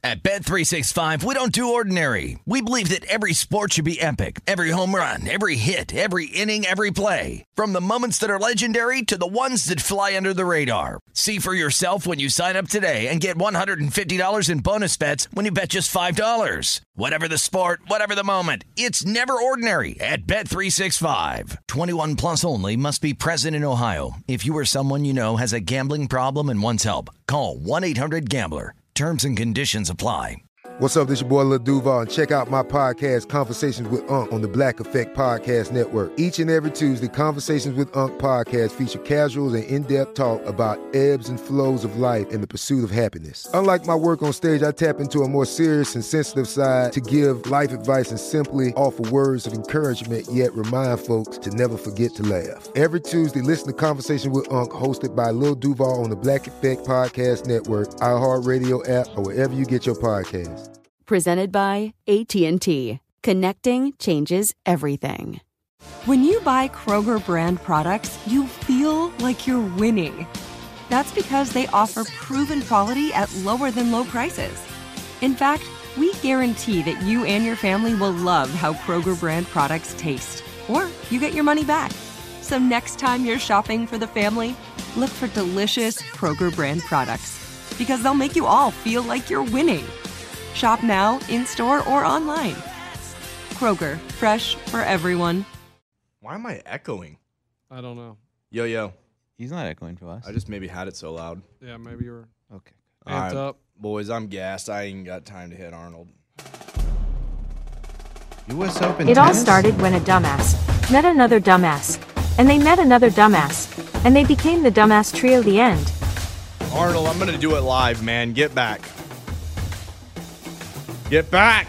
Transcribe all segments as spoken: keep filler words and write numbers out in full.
At Bet three sixty-five, we don't do ordinary. We believe that every sport should be epic. Every home run, every hit, every inning, every play. From the moments that are legendary to the ones that fly under the radar. See for yourself when you sign up today and get one hundred fifty dollars in bonus bets when you bet just five dollars. Whatever the sport, whatever the moment, it's never ordinary at Bet three sixty-five. twenty-one plus only. Must be present in Ohio. If you or someone you know has a gambling problem and wants help, call one eight hundred gambler. Terms and conditions apply. What's up, this your boy Lil Duval, and check out my podcast, Conversations with Unc, on the Black Effect Podcast Network. Each and every Tuesday, Conversations with Unc podcast feature casual and in-depth talk about ebbs and flows of life and the pursuit of happiness. Unlike my work on stage, I tap into a more serious and sensitive side to give life advice and simply offer words of encouragement, yet remind folks to never forget to laugh. Every Tuesday, listen to Conversations with Unc, hosted by Lil Duval on the Black Effect Podcast Network, iHeartRadio app, or wherever you get your podcasts. Presented by A T and T. Connecting changes everything. When you buy Kroger brand products, you feel like you're winning. That's because they offer proven quality at lower than low prices. In fact, we guarantee that you and your family will love how Kroger brand products taste, or you get your money back. So next time you're shopping for the family, look for delicious Kroger brand products, because they'll make you all feel like you're winning. Shop now, in-store, or online. Kroger, fresh for everyone. Why am I echoing? I don't know. Yo, yo. He's not echoing to us. I just maybe had it so loud. Yeah, maybe you're okay. Amped All right, up. Boys, I'm gassed. I ain't got time to hit Arnold. U S Open It tennis? all started when a dumbass met another dumbass, and they met another dumbass, and they became the dumbass trio. The end. Arnold, I'm going to do it live, man. Get back. Get back!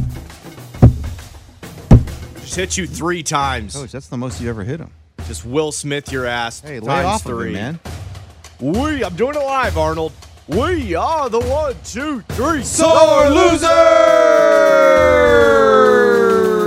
Just hit you three times. Coach, that's the most you ever hit him. Just Will Smith your ass. Hey, lay times off three. of him, man. We, I'm doing it live, Arnold. We are the one, two, three, sore losers!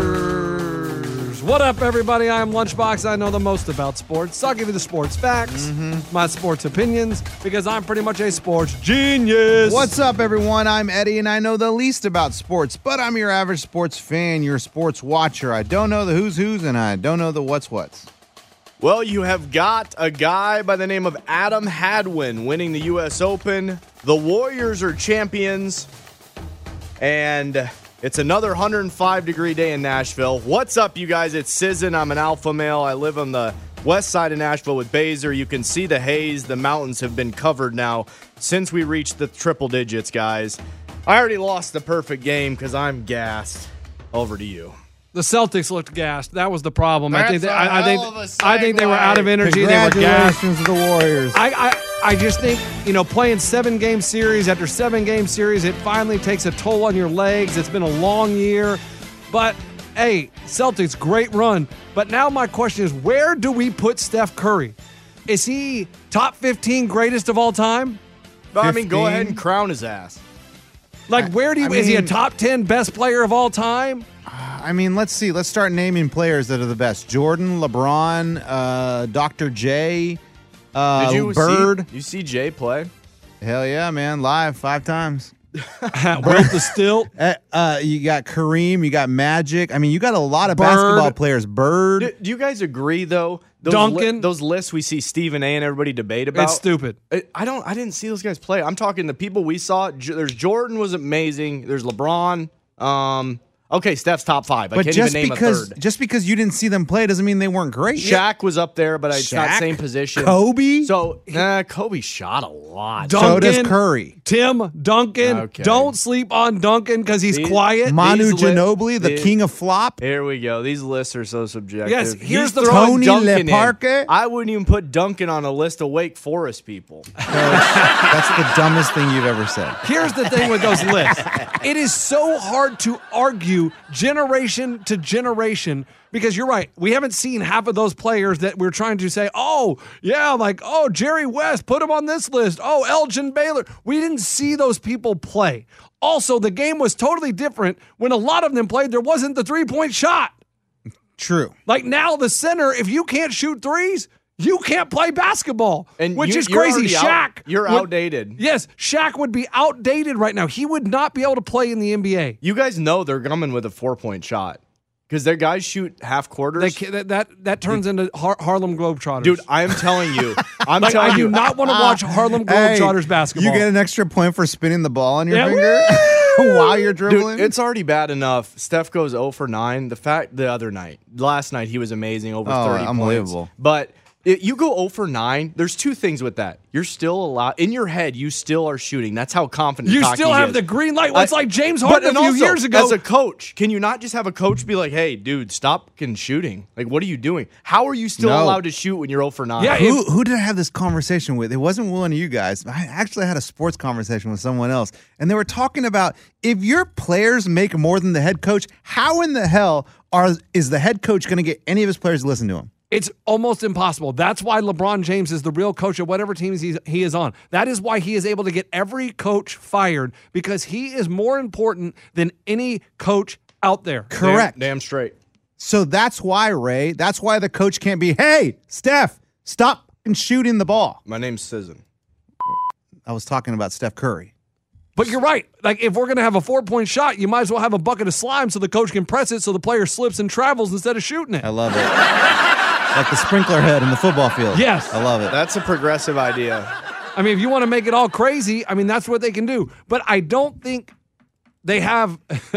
What up, everybody? I'm Lunchbox. I know the most about sports. I'll give you the sports facts, mm-hmm. my sports opinions, because I'm pretty much a sports genius. What's up, everyone? I'm Eddie, and I know the least about sports, but I'm your average sports fan, your sports watcher. I don't know the who's who's, and I don't know the what's what's. Well, you have got a guy by the name of Adam Hadwin winning the U S Open. The Warriors are champions, and it's another one hundred five degree day in Nashville. What's up, you guys? It's Sizzin. I'm an alpha male. I live on the west side of Nashville with Baser. You can see the haze. The mountains have been covered now since we reached the triple digits, guys. I already lost the perfect game because I'm gassed. Over to you. The Celtics looked gassed. That was the problem. That's I think. They, a I, I hell think. of a I think they were out of energy. They were gassed. Congratulations to the Warriors. I, I, I just think, you know, playing seven-game series after seven-game series, it finally takes a toll on your legs. It's been a long year. But, hey, Celtics, great run. But now my question is, where do we put Steph Curry? Is he top fifteen greatest of all time? I mean, go ahead and crown his ass. Like, where do you, I is he a mean- top ten best player of all time? I mean, let's see. Let's start naming players that are the best. Jordan, LeBron, uh, Doctor J, uh, Did you Bird. See, you see Jay play? Hell yeah, man. Live five times. Wilt the Stilt. Uh, uh, you got Kareem. You got Magic. I mean, you got a lot of Bird. basketball players. Bird. Do, do you guys agree, though? Those Duncan. Li- those lists we see Stephen A. and everybody debate about. It's stupid. I, I don't. I didn't see those guys play. I'm talking the people we saw. J- There's Jordan was amazing. There's LeBron. Um. Okay, Steph's top five. I But can't just even name because a third. just because you didn't see them play doesn't mean they weren't great. Shaq was up there, but it's not Shaq? same position. Kobe? So, nah, Kobe shot a lot. Duncan, So does Curry. Tim Duncan. Okay. Don't sleep on Duncan because he's These- quiet. Manu These li- Ginobili, the the- king of flop. Here we go. These lists are so subjective. Yes, here's He's the throwing Tony Duncan in. LeParque. I wouldn't even put Duncan on a list of Wake Forest people. That's the dumbest thing you've ever said. Here's the thing with those lists. It is so hard to argue generation to generation because you're right. We haven't seen half of those players that we're trying to say, oh, yeah, like, oh, Jerry West, put him on this list. Oh, Elgin Baylor. We didn't see those people play. Also, the game was totally different when a lot of them played. There wasn't the three-point shot. True. Like now, the center, if you can't shoot threes, You can't play basketball, And which you- is you're crazy. already out- Shaq. you're would- outdated. Yes, Shaq would be outdated right now. He would not be able to play in the N B A. You guys know they're coming with a four-point shot because their guys shoot half quarters. They, ca- that, that that turns into Har- Harlem Globetrotters. Dude, I am telling you. I'm like, telling I do you. not want to watch Harlem Hey, Globetrotters basketball. You get an extra point for spinning the ball on your Yeah, finger while you're dribbling. Dude, it's already bad enough. Steph goes zero for nine. The fact the other night, last night, he was amazing, over Oh, thirty unbelievable. points. But it, you go zero for nine. There's two things with that. You're still allowed in your head. You still are shooting. That's how confident You cocky still he have is. the green light. Well, it's I- like James but- Harden a and few also, years ago. As a coach, can you not just have a coach be like, "Hey, dude, stop fucking shooting"? Like, what are you doing? How are you still No. allowed to shoot when you're zero for nine? Yeah, Who, who did I have this conversation with? It wasn't one of you guys. I actually had a sports conversation with someone else, and they were talking about if your players make more than the head coach, how in the hell are is the head coach going to get any of his players to listen to him? It's almost impossible. That's why LeBron James is the real coach of whatever teams he's, he is on. That is why he is able to get every coach fired, because he is more important than any coach out there. Correct. Damn, damn straight. So that's why, Ray, that's why the coach can't be, hey, Steph, stop fucking shooting the ball. My name's Sizzin. I was talking about Steph Curry. But you're right. Like, if we're going to have a four-point shot, you might as well have a bucket of slime so the coach can press it so the player slips and travels instead of shooting it. I love it. Like the sprinkler head in the football field. Yes. I love it. That's a progressive idea. I mean, if you want to make it all crazy, I mean, that's what they can do. But I don't think they have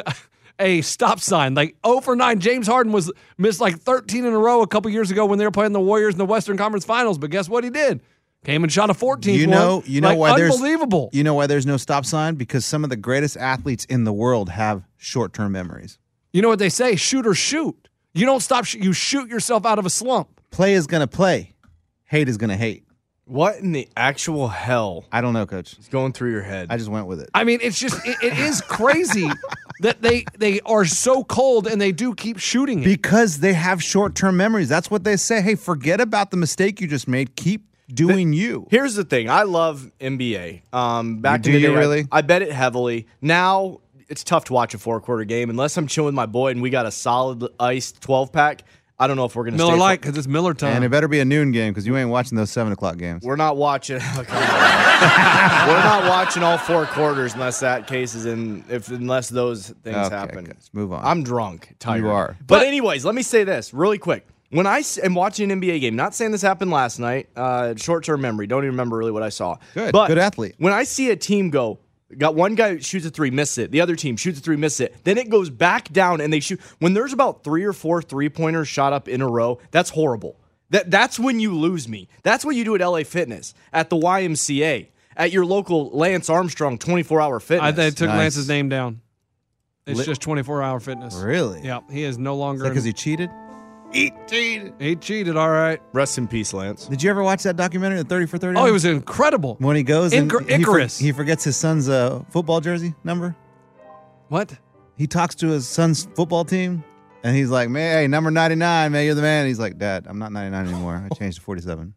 a stop sign. Like zero for nine, James Harden was missed like thirteen in a row a couple years ago when they were playing the Warriors in the Western Conference Finals. But guess what he did? Came and shot a fourteenth You know, one. you know like, why there's unbelievable. You know why there's no stop sign? Because some of the greatest athletes in the world have short-term memories. You know what they say? Shoot or shoot. You don't stop. Sh- you shoot yourself out of a slump. Play is gonna play. Hate is gonna hate. What in the actual hell I don't know, Coach. is going through your head? I just went with it. I mean, it's just it, it is crazy that they they are so cold and they do keep shooting it. Because they have short-term memories. That's what they say. Hey, forget about the mistake you just made. Keep doing you. Here's the thing. I love N B A. Um, back You in do the day, you really? I, I bet it heavily. Now it's tough to watch a four quarter game unless I'm chilling with my boy and we got a solid iced twelve pack. I don't know if we're gonna Miller stay Lite, because it's Miller time. And it better be a noon game because you ain't watching those seven o'clock games. We're not watching. Come on. We're not watching all four quarters unless that case is in. If unless those things Okay, happen. let's move on. I'm drunk. Tired. You are. But, anyways, let me say this really quick. When I s- am watching an N B A game, not saying this happened last night. Uh, short-term memory. Don't even remember really what I saw. Good. But Good athlete. When I see a team go. Got one guy shoots a three, miss it. The other team shoots a three, miss it. Then it goes back down and they shoot. When there's about three or four three-pointers shot up in a row, that's horrible. That That's when you lose me. That's what you do at L A Fitness, at the Y M C A, at your local Lance Armstrong twenty-four hour fitness. I they took Nice. Lance's name down. It's Lit- just twenty-four hour fitness. Really? Yeah, he is no longer. Because he cheated? He cheated. he cheated. All right. Rest in peace, Lance. Did you ever watch that documentary, the thirty for thirty? Oh, it was incredible. When he goes and Incr- he, for- Icarus. he forgets his son's uh, football jersey number. What? He talks to his son's football team, and he's like, "Man, hey, number ninety-nine, man, you're the man." He's like, "Dad, I'm not ninety-nine anymore. I changed to forty-seven."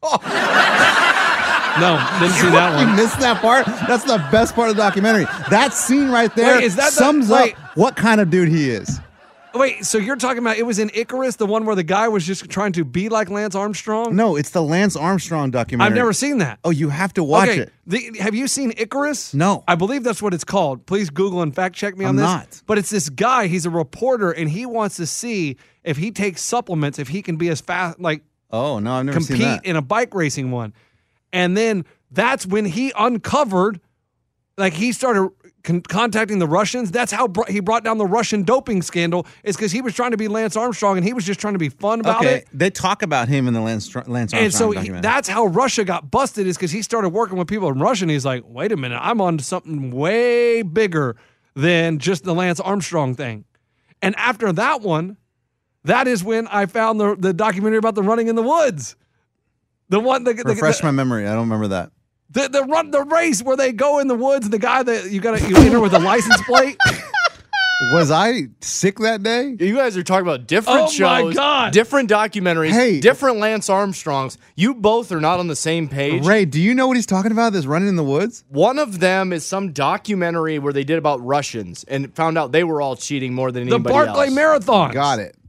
No, didn't see that You one. missed that part? That's the best part of the documentary. That scene right there Wait, is that the- sums wait. up what kind of dude he is. Wait, so you're talking about it was in Icarus, the one where the guy was just trying to be like Lance Armstrong? No, it's the Lance Armstrong documentary. I've never seen that. Oh, you have to watch okay, it. the- have you seen Icarus? No. I believe that's what it's called. Please Google and fact check me on I'm this. not. But it's this guy, he's a reporter, and he wants to see if he takes supplements, if he can be as fast, like Oh no, I've never seen compete that. in a bike racing one. And then that's when he uncovered, like he started con- contacting the Russians. That's how br- he brought down the Russian doping scandal, is because he was trying to be Lance Armstrong and he was just trying to be fun about Okay, it. they talk about him in the Lance, Lance Armstrong And so he, documentary. that's how Russia got busted, is because he started working with people in Russia and he's like, wait a minute, I'm on to something way bigger than just the Lance Armstrong thing. And after that one, that is when I found the, the documentary about the running in the woods. The one that Refresh the, my memory. I don't remember that. the, the run the race where they go in the woods. The guy that you got to you enter with a license plate. Was I sick that day? You guys are talking about different Oh, shows, my God. different documentaries, Hey. different Lance Armstrongs. You both are not on the same page. Ray, do you know what he's talking about? This running in the woods? One of them is some documentary where they did about Russians and found out they were all cheating more than The anybody Barclay else. Marathon. Got it.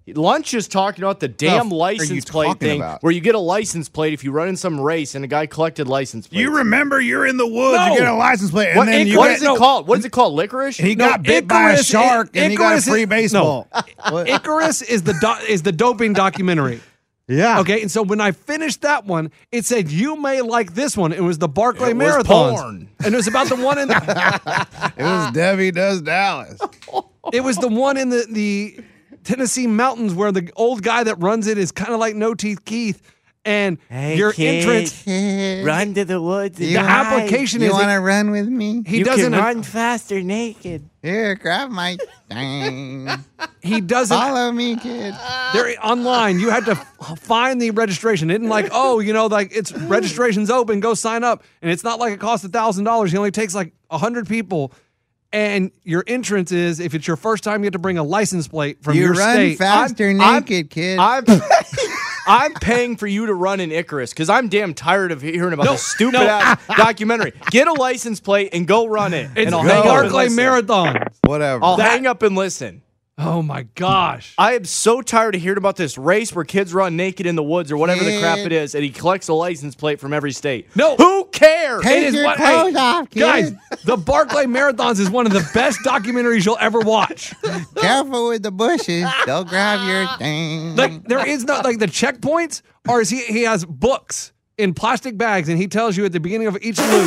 Lunch is talking about the damn The f- are license you plate talking thing about? where you get a license plate if you run in some race and a guy collected license plates. You remember you're in the woods, No. you get a license plate, and What, then you what get, is it called? What is it called? Licorice? he No, got bit by a Icarus- shark, and he got a Icarus free is- baseball. no. What? Icarus is the do- is the doping documentary. Yeah. Okay, and so when I finished that one, it said you may like this one. It was the Barclay It was Marathons, porn. and it was about the one in. It was Debbie Does Dallas. It was the one in the the Tennessee mountains where the old guy that runs it is kind of like No Teeth Keith, and your entrance. Run to the woods. The application You is want to run with me? he you doesn't can run faster naked. Here, grab my thing. he doesn't Follow me, kid. they're online. You had to f- find the registration. It didn't like, oh, you know, like it's registration's open, go sign up. And it's not like it costs a thousand dollars. He only takes like a hundred people. And your entrance is, if it's your first time, you have to bring a license plate from You your run state. faster I'm- naked, kid. I'm, I'm paying for you to run in Icarus because I'm damn tired of hearing about No, this stupid no. ass documentary. Get a license plate and go run it. It's and I'll the hang up and Barclay listen. Marathon. Whatever. I'll That- hang up and listen. Oh my gosh. I am so tired of hearing about this race where kids run naked in the woods or whatever the crap Kid. it is, and he collects a license plate from every state. No. Who cares? Take It is your what- clothes hey, off, kid. Guys, the Barclay Marathons is one of the best documentaries you'll ever watch. Careful with the bushes. Don't grab your thing. Like there is no like the checkpoints, or is he he has books in plastic bags, and he tells you at the beginning of each loop.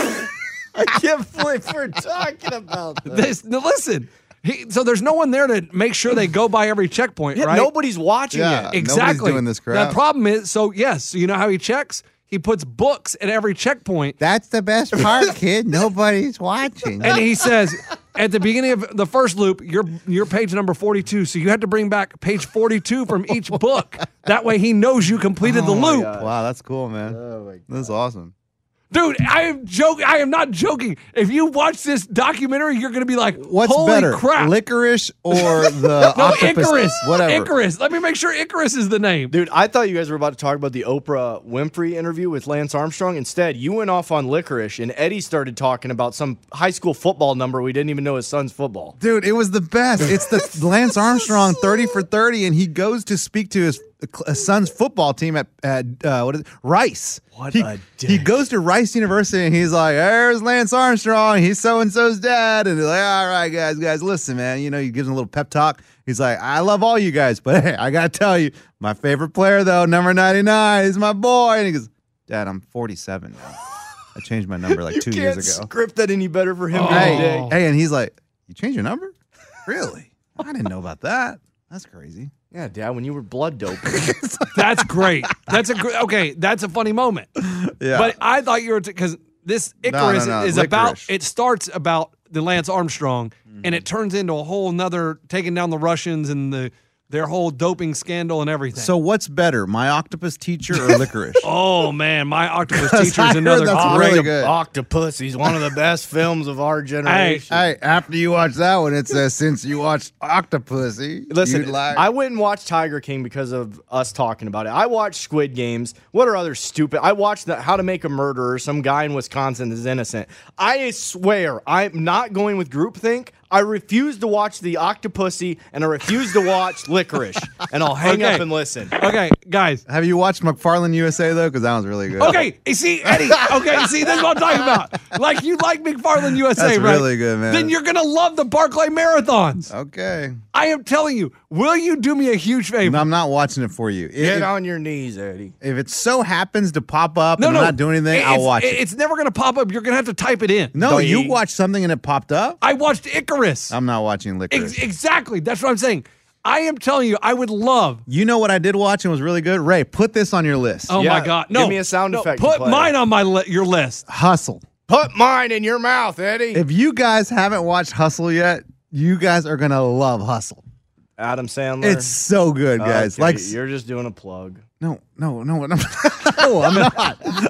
I can't believe we're talking about this. This no, listen. He, so there's no one there to make sure they go by every checkpoint, Yeah, right? Nobody's watching Yeah. it. exactly. Nobody's doing this crap. The problem is, so yes, so you know how he checks? He puts books at every checkpoint, That's the best part, kid. Nobody's watching. and he says at the beginning of the first loop, you're you're page number forty-two, so you have to bring back page forty-two from each book. That way, he knows you completed the loop. Wow, that's cool, man. Oh that's awesome. Dude, I am joking. I am not joking. If you watch this documentary, you're going to be like, What's holy better, crap. licorice or the no, octopus? Icarus. Whatever. Icarus. Let me make sure Icarus is the name. Dude, I thought you guys were about to talk about the Oprah Winfrey interview with Lance Armstrong. Instead, you went off on licorice, and Eddie started talking about some high school football number we didn't even know his son's football. Dude, it was the best. It's the Lance Armstrong thirty for thirty, and he goes to speak to his uh, son's football team at, at uh, what is it? Rice. What he, a dick. He goes to Rice University, and he's like, there's Lance Armstrong. He's so-and-so's dad. And they're like, all right, guys, guys, listen, man. You know, he gives him a little pep talk. He's like, I love all you guys, but hey, I got to tell you, my favorite player, though, number ninety-nine, is my boy. And he goes, Dad, I'm forty-seven now. I changed my number like two you years can't ago. script that any better for him Hey, today. hey, and he's like, you changed your number? Really? I didn't know about that. That's crazy. Yeah, Dad, when you were blood doping. That's great. That's a great. Okay, that's a funny moment. Yeah. But I thought you were because this Icarus no, no, is licorice. about. It starts about the Lance Armstrong, Mm-hmm. and it turns into a whole nother taking down the Russians and the their whole doping scandal and everything. So what's better, my octopus teacher or licorice? oh man, my octopus I teacher is heard another. that's great- really good. Octopus. He's one of the best films of our generation. Hey, after you watch that one, it says since you watched Octopussy, Listen, you'd like. I went and watched Tiger King because of us talking about it. I watched Squid Games. What are other stupid? I watched the How to Make a Murderer. Some guy in Wisconsin is innocent. I swear, I'm not going with groupthink. I refuse to watch the Octopussy, and I refuse to watch Licorice. And I'll hang Okay. up and listen. Okay, guys. Have you watched McFarlane U S A though? Because that was really good. Okay, you see, Eddie. Okay, see, this is what I'm talking about. Like you like McFarland U S A, That's right? really good, man. Then you're gonna love the Barclay Marathons. Okay. I am telling you. Will you do me a huge favor? No, I'm not watching it for you. Get If, on your knees, Eddie. if it so happens to pop up no, and no, I'm not doing anything, It's- I'll watch it. It's never gonna pop up. You're gonna have to type it in. No, Don't you you- watched something and it popped up. I watched Icarus. I'm not watching licorice. Ex- exactly. That's what I'm saying. I am telling you, I would love. You know what I did watch and was really good? Ray, put this on your list. Oh Yeah, my God! No, give me a sound no, effect to Put play. mine on my li- your list. Hustle. Put mine in your mouth, Eddie. If you guys haven't watched Hustle yet, you guys are gonna love Hustle. Adam Sandler. It's so good, guys. Okay, Like you're just doing a plug. No, no, no, no, no, I'm not.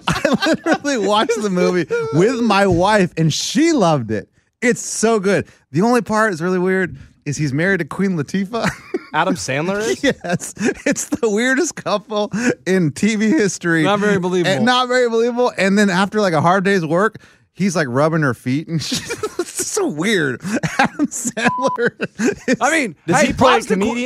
I literally watched the movie with my wife, and she loved it. It's so good. The only part is really weird is he's married to Queen Latifah. Adam Sandler is? Yes, it's the weirdest couple in T V history. Not very believable. And not very believable. And then after like a hard day's work, he's like rubbing her feet, and she's it's so weird. Adam Sandler. is- I mean, Does hey, he play a props to Qu- comedian?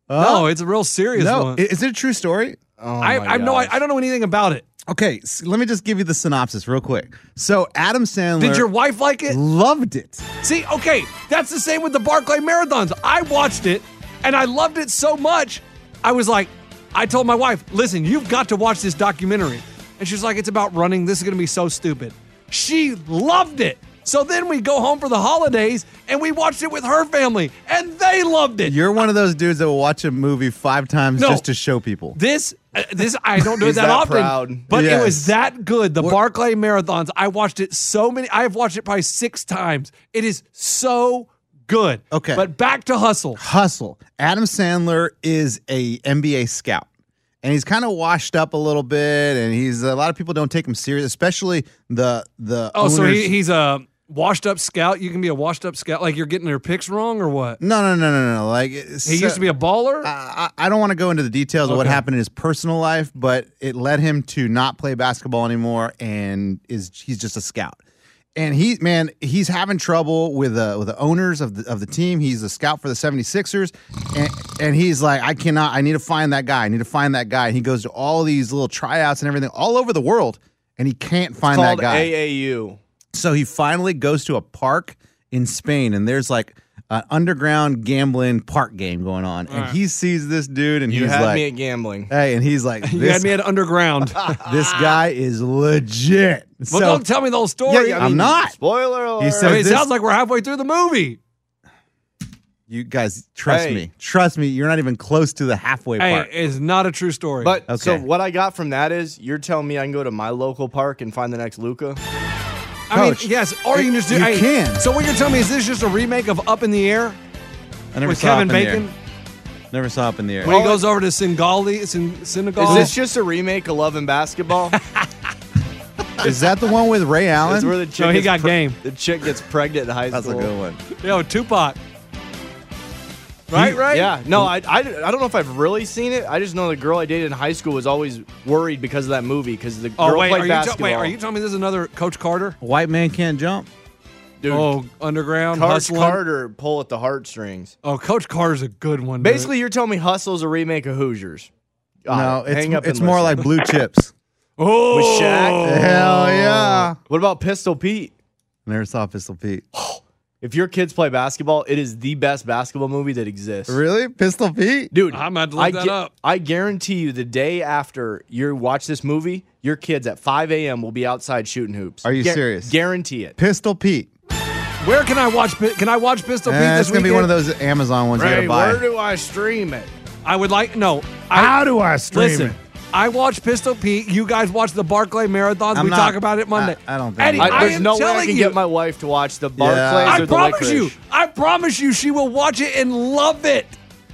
No, it's a real serious no, one. i- is it a true story? Oh I, my I have no, I, gosh. I don't know anything about it. Okay, s let me just give you the synopsis real quick. So Adam Sandler Did your wife like it? loved it. See, okay, that's the same with the Barclay Marathons. I watched it and I loved it so much. I was like, I told my wife, listen, you've got to watch this documentary. And she's like, it's about running. This is going to be so stupid. She loved it. So then we go home for the holidays and we watched it with her family and they loved it. You're one of those dudes that will watch a movie five times No. just to show people. This, uh, this I don't do it He's that, that often, proud. but it Yes. was that good. The What- Barclay Marathons, I watched it so many. I have watched it probably six times. It is so good. Okay. But back to Hustle. Hustle. Adam Sandler is a N B A scout. And he's kind of washed up a little bit, and he's a lot of people don't take him serious, especially the the Oh, so owners. he, he's a washed up scout. You can be a washed up scout, like you're getting your picks wrong or what? no, no, no, no, no. Like He used to be a baller. I, I don't want to go into the details of what Okay. happened in his personal life, but it led him to not play basketball anymore, and is he's just a scout. And he, man, he's having trouble with the with the owners of the of the team. He's a scout for the seventy-sixers, and, and he's like, I cannot. I need to find that guy. I need to find that guy. And he goes to all these little tryouts and everything all over the world, and he can't find Called that guy. A A U. So he finally goes to a park in Spain, and there's like an underground gambling park game going on, and he sees this dude, and You he's had like, me at gambling. "Hey," and he's like, you "This, had me at underground. this guy is legit." Well, So don't tell me the whole story. Yeah, I I'm mean, not. Spoiler alert. He I said- mean, it this- sounds like we're halfway through the movie. you guys trust Hey. me, trust me. You're not even close to the halfway Hey, part. it's not a true story. But so Okay. what I got from that is you're telling me I can go to my local park and find the next Luca? I mean, Coach, yes, or you can just do. you hey, can. So what you're telling me is this just a remake of Up in the Air I never with saw Kevin up in the Bacon air. Never saw up in the air. when he goes over to Singali, Sin, Senegal? Is this just a remake of Love and Basketball? Is that the one with Ray Allen? That's where the chick No, he gets got pre- game. The chick gets pregnant in high That's a school. good one. Yo, Tupac. Right, right. Yeah, no, I, I, I don't know if I've really seen it. I just know the girl I dated in high school was always worried because of that movie because the Oh girl wait, played are you ta- basketball. wait, are you telling me this is another Coach Carter? White man can't jump. Dude, Oh, underground Coach hustling. Carter pull at the heartstrings. Oh, Coach Carter's a good one. dude. Basically, you're telling me Hustle's a remake of Hoosiers. Got no, it. Hang up it's it's and more listen. like Blue Chips. oh, With Shaq? Hell yeah! What about Pistol Pete? Never saw Pistol Pete. If your kids play basketball, it is the best basketball movie that exists. Really, Pistol Pete? Dude, I'm about to look I that gu- up. I guarantee you, the day after you watch this movie, your kids at five a.m. will be outside shooting hoops. Are you Gu- serious? Guarantee it. Pistol Pete. Where can I watch? Pi- Can I watch Pistol Pete Eh, this it's gonna be one of weekend? those Amazon ones you Ray, gotta buy. where do I stream it? I would like no. I, do I listen, I watch Pistol Pete. You guys watch the Barclay Marathons. I'm we not- talk about it Monday. I- I don't think Eddie, I'm I, I, there's am no way I telling can you. get my wife to watch the Barclays I or the promise you. Licorice. I promise you, she will watch it and love it.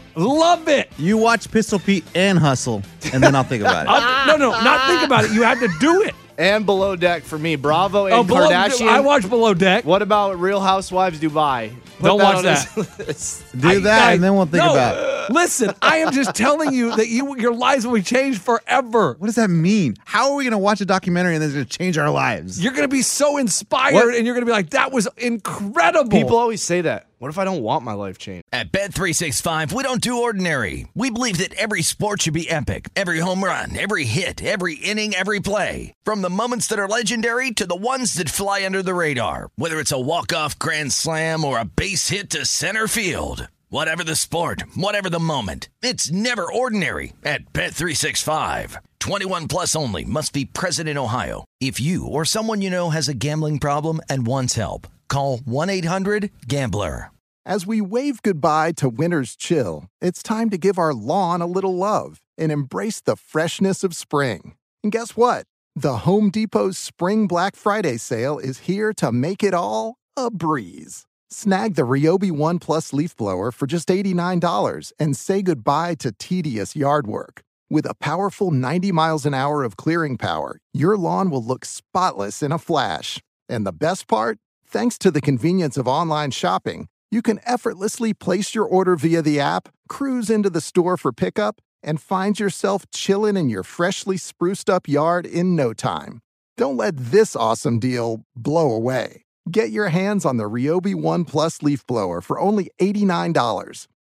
Love it. You watch Pistol Pete and Hustle, and then I'll think about it. I'll- no, no, not think about it. You have to do it. And Below Deck for me. Bravo and Oh, below, Kardashian. I watch Below Deck. What about Real Housewives Dubai? Put Don't watch on that. his list. Do I- that, I- and then we'll think no, about it. Listen, I am just telling you that you your lives will be changed forever. What does that mean? How are we going to watch a documentary and then it's going to change our lives? You're going to be so inspired, What? and you're going to be like, "That was incredible." People always say that. What if I don't want my life changed? At Bet three sixty-five, we don't do ordinary. We believe that every sport should be epic. Every home run, every hit, every inning, every play. From the moments that are legendary to the ones that fly under the radar. Whether it's a walk-off grand slam or a base hit to center field. Whatever the sport, whatever the moment. It's never ordinary at Bet three sixty-five. twenty-one plus only. Must be present in Ohio. If you or someone you know has a gambling problem and wants help, call one eight hundred gambler. As we wave goodbye to winter's chill, it's time to give our lawn a little love and embrace the freshness of spring. And guess what? The Home Depot's Spring Black Friday sale is here to make it all a breeze. Snag the Ryobi One Plus leaf blower for just eighty-nine dollars and say goodbye to tedious yard work. With a powerful ninety miles an hour of clearing power, your lawn will look spotless in a flash. And the best part? Thanks to the convenience of online shopping, you can effortlessly place your order via the app, cruise into the store for pickup, and find yourself chilling in your freshly spruced up yard in no time. Don't let this awesome deal blow away. Get your hands on the Ryobi One Plus leaf blower for only eighty-nine dollars.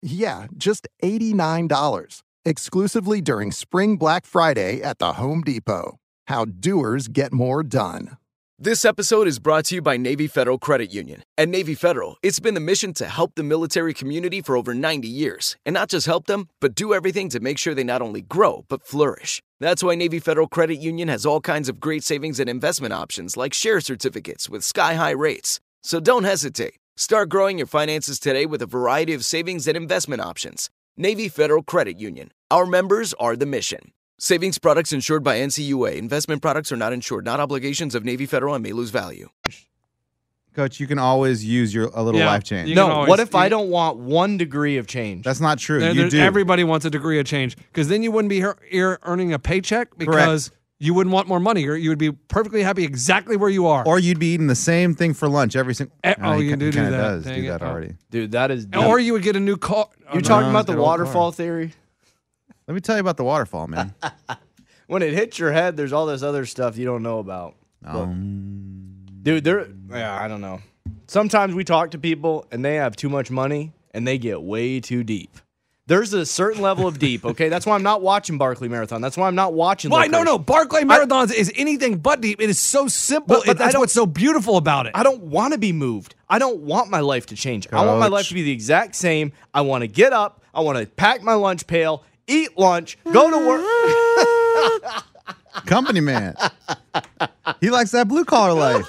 Yeah, just eighty-nine dollars. Exclusively during Spring Black Friday at the Home Depot. How doers get more done. This episode is brought to you by Navy Federal Credit Union. At Navy Federal, it's been the mission to help the military community for over ninety years. And not just help them, but do everything to make sure they not only grow, but flourish. That's why Navy Federal Credit Union has all kinds of great savings and investment options like share certificates with sky-high rates. So don't hesitate. Start growing your finances today with a variety of savings and investment options. Navy Federal Credit Union. Our members are the mission. Savings products insured by N C U A. Investment products are not insured, not obligations of Navy Federal and may lose value. Coach, you can always use your a little Yeah, life change. you No, can always- what if I you- don't want one degree of change? That's not true. There- you there- do. Everybody wants a degree of change because then you wouldn't be here, here earning a paycheck because you wouldn't want more money. Or you would be perfectly happy exactly where you are. Or you'd be eating the same thing for lunch every single. Eh, oh, he you ki- do he do kinda that. Does Dang do it. that Oh. already. Dude, that is. or you would get a new car. Oh, You're no. talking no, about the that old car. waterfall theory? Let me tell you about the waterfall, man. When it hits your head, there's all this other stuff you don't know about. um, Dude, there. Yeah, I don't know. Sometimes we talk to people and they have too much money and they get way too deep. There's a certain level of deep, okay? That's why I'm not watching Barkley Marathon. That's why I'm not watching. Why? No, Licorice. no. Barclay Marathons is anything but deep. It is so simple. But- but It- that's I don't- what's so beautiful about it. I don't want to be moved. I don't want my life to change. I want my Coach. life to be the exact same. I want to get up. I want to pack my lunch pail, eat lunch, go to work. company man. He likes that blue collar life.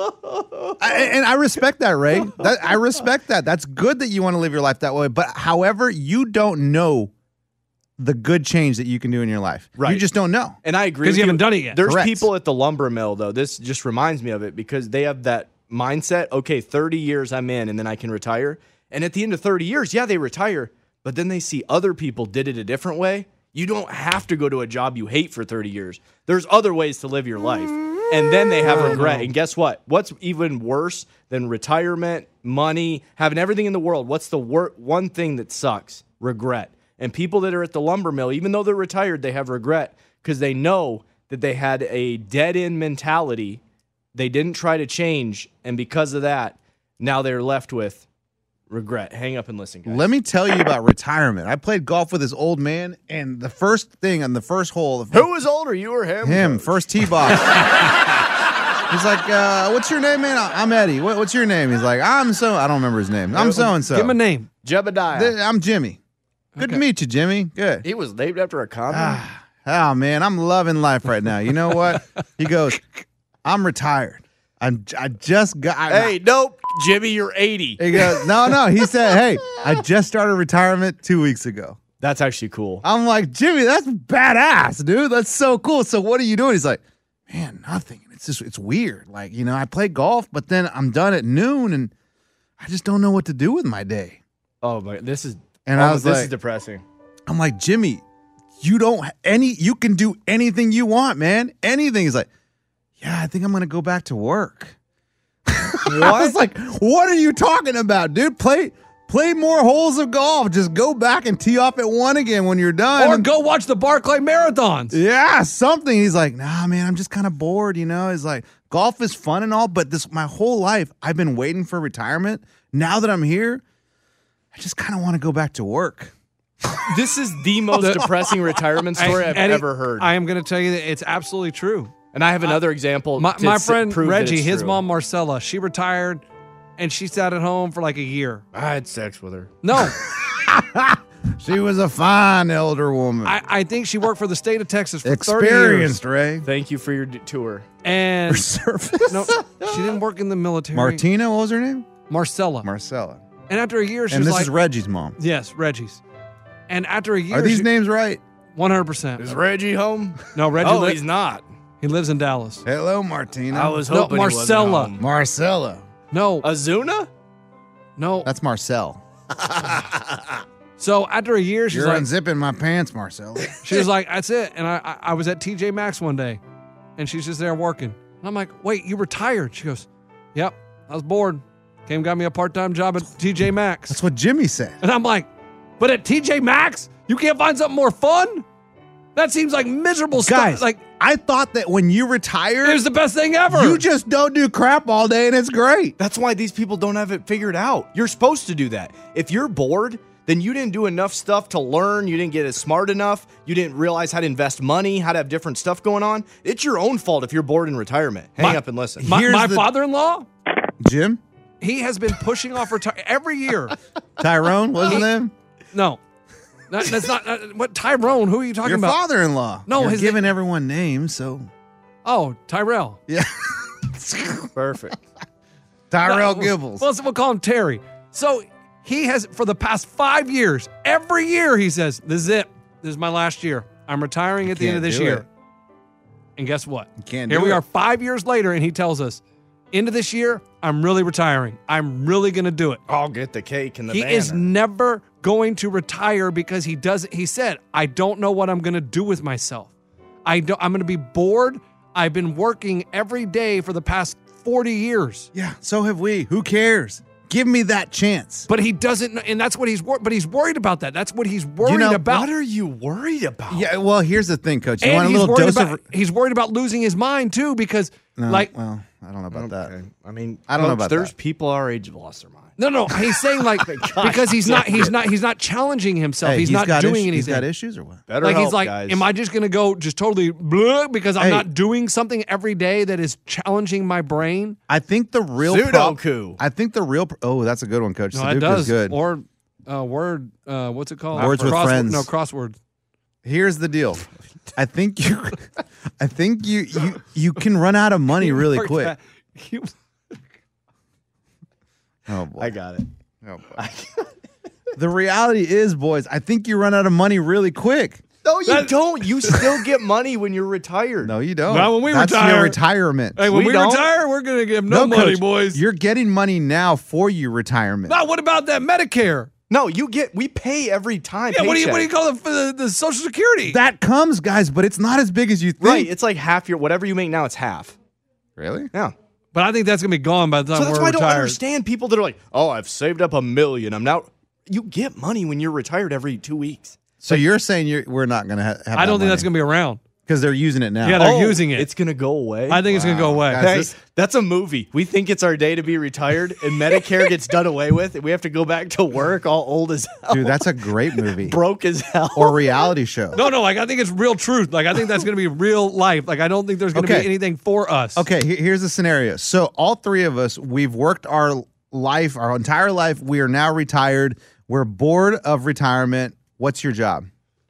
I, and I respect that, Ray. That, I respect that. That's good that you want to live your life that way. But however, you don't know the good change that you can do in your life. Right. You just don't know. And I agree 'Cause with you haven't done it yet. There's Correct. people at the lumber mill, though. This just reminds me of it because they have that mindset. Okay, thirty years I'm in and then I can retire. And at the end of thirty years, yeah, they retire. But then they see other people did it a different way. You don't have to go to a job you hate for thirty years. There's other ways to live your life. And then they have regret. And guess what? What's even worse than retirement, money, having everything in the world? What's the wor- one thing that sucks? Regret. And people that are at the lumber mill, even though they're retired, they have regret because they know that they had a dead-end mentality. They didn't try to change. And because of that, now they're left with regret. Hang up and listen, guys. Let me tell you about retirement. I played golf with this old man, and the first thing on the first hole, Who was older, you or him? him, first tee box. He's like, uh, what's your name, man? I'm Eddie. What, what's your name? He's like, I'm so, I don't remember his name. I'm so and so. Give him a name. Jebediah. I'm Jimmy. Good to meet you, Jimmy. Good. He was named after a common. Oh, man, I'm loving life right now. You know what? He goes, I'm retired. I'm, I just got. I, hey, nope. Jimmy, you're eighty. He goes, no, no. He said, hey, I just started retirement two weeks ago. That's actually cool. I'm like, Jimmy, that's badass, dude. That's so cool. So what are you doing? He's like, man, nothing. It's just, it's weird. Like, you know, I play golf, but then I'm done at noon and I just don't know what to do with my day. Oh, my. This is. And oh, I was this like, is depressing. I'm like, Jimmy, you don't any, you can do anything you want, man. Anything. He's like, yeah, I think I'm going to go back to work. I was like, what are you talking about, dude? Play play more holes of golf. Just go back and tee off at one again when you're done. Or go watch the Barclay Marathons. Yeah, something. He's like, nah, man, I'm just kind of bored, you know? He's like, golf is fun and all, but this my whole life, I've been waiting for retirement. Now that I'm here, I just kind of want to go back to work. This is the most depressing retirement story I've Eddie, ever heard. I am going to tell you that it's absolutely true. And I have another example. My, to my s- friend prove that Reggie, it's his true. mom Marcella, she retired and she sat at home for like a year. I had sex with her. No, She was a fine elder woman. I, I think she worked for the state of Texas for Experienced, thirty years. Ray. Thank you for your d- tour. And Service. no, she didn't work in the military. Martina, what was her name? Marcella. Marcella. And after a year, she And was this like, is Reggie's mom. yes, Reggie's. And after a year, Are these she, names right? one hundred percent. Is Reggie home? No, Reggie. Oh, li- he's not. he lives in Dallas. Hello, Martina. I was No, hoping he wasn't Marcella. home. Marcella. No, Azuna? no. That's Marcel. So after a year, she's You're like, unzipping my pants, Marcella. she was like, that's it. And I, I, I was at T J Maxx one day, and she's just there working. And I'm like, wait, you retired? She goes, yep. I was bored. Came got me a part time job at T J Maxx. That's what Jimmy said. And I'm like, but at T J Maxx, you can't find something more fun? That seems like miserable Guys, stuff. Like, I thought that when you retire, it was the best thing ever. you just don't do crap all day and it's great. That's why these people don't have it figured out. You're supposed to do that. If you're bored, then you didn't do enough stuff to learn. You didn't get as smart enough. You didn't realize how to invest money, how to have different stuff going on. It's your own fault if you're bored in retirement. Hang My- up and listen. My, Here's my the- father-in-law, Jim? he has been pushing off retirement every year. Tyrone, wasn't him? No, that, that's not uh, what Tyrone. Who are you talking Your about? father-in-law. No, You're his giving name- everyone names, so Oh, Tyrell. yeah. Perfect. Tyrell No, Gibbles. Well, we'll call him Terry. So he has, for the past five years, every year he says, "This is it. This is my last year. I'm retiring at the end of can't this do year." it. And guess what? You can't Here do we it. are, five years later, and he tells us, "End of this year, I'm really retiring. I'm really going to do it." I'll get the cake and the He banner. is never going to retire because he doesn't. He said, "I don't know what I'm going to do with myself. I don't. I'm going to be bored. I've been working every day for the past forty years." Yeah, so have we. Who cares? Give me that chance. But he doesn't, and that's what he's. wor- But he's worried about that. That's what he's worried know, about. What are you worried about? Yeah, well, here's the thing, Coach. You and want a he's little worried dose about. of... He's worried about losing his mind too, because No, like well, I don't know about that. Okay. I mean, I don't know folks, about there's that. people our age have lost their mind. no, no. He's saying like because he's not. He's not. He's not challenging himself. Hey, he's, not got doing issues, anything. He's got issues or what? Better Like help, he's like, guys. am I just going to go just totally blah because I'm Hey. not doing something every day that is challenging my brain? I think the real Sudoku. prob- I think the real. Pro- oh, that's a good one, Coach. No, Sudoku it does. is good. Or uh, word. Uh, what's it called? Words with Crossword- friends. No crosswords. Here's the deal. I think you. I think you. You you can run out of money really Work quick. that- you- Oh boy. I got it. Oh, boy. The reality is, boys, I think you run out of money really quick. No, you That- don't. You still get money when you're retired. No, you don't. Not when we That's retire. your retirement. Hey, when We we, don't? retire, we're going to give no, money, Coach, boys. You're getting money now for your retirement. Now, what about that Medicare? No, you get. We pay every time. Yeah, what do you paycheck. what do you call it for the, the Social Security? That comes, guys, but it's not as big as you think. Right. It's like half your whatever you make now. It's half. Really? Yeah. but I think that's going to be gone by the time So that's we're why I don't retired. understand people that are like, "Oh, I've saved up a million. I'm now." You get money when you're retired every two weeks. So you're saying you're, we're not going to ha- have I don't think that's going to be around. because they're using it now. Yeah, they're Oh, using it. It's gonna go away. I think it's going to go away. Guys, Hey, this- that's a movie. We think it's our day to be retired, and Medicare gets done away with, and we have to go back to work all old as hell, Dude, that's a great movie. broke as hell. Or reality show. No, no, like I think it's real truth. Like I think that's going to be real life. Like I don't think there's going to Okay. be anything for us. Okay, he- here's the scenario. So all three of us, we've worked our life, our entire life. We are now retired. We're bored of retirement. What's your job?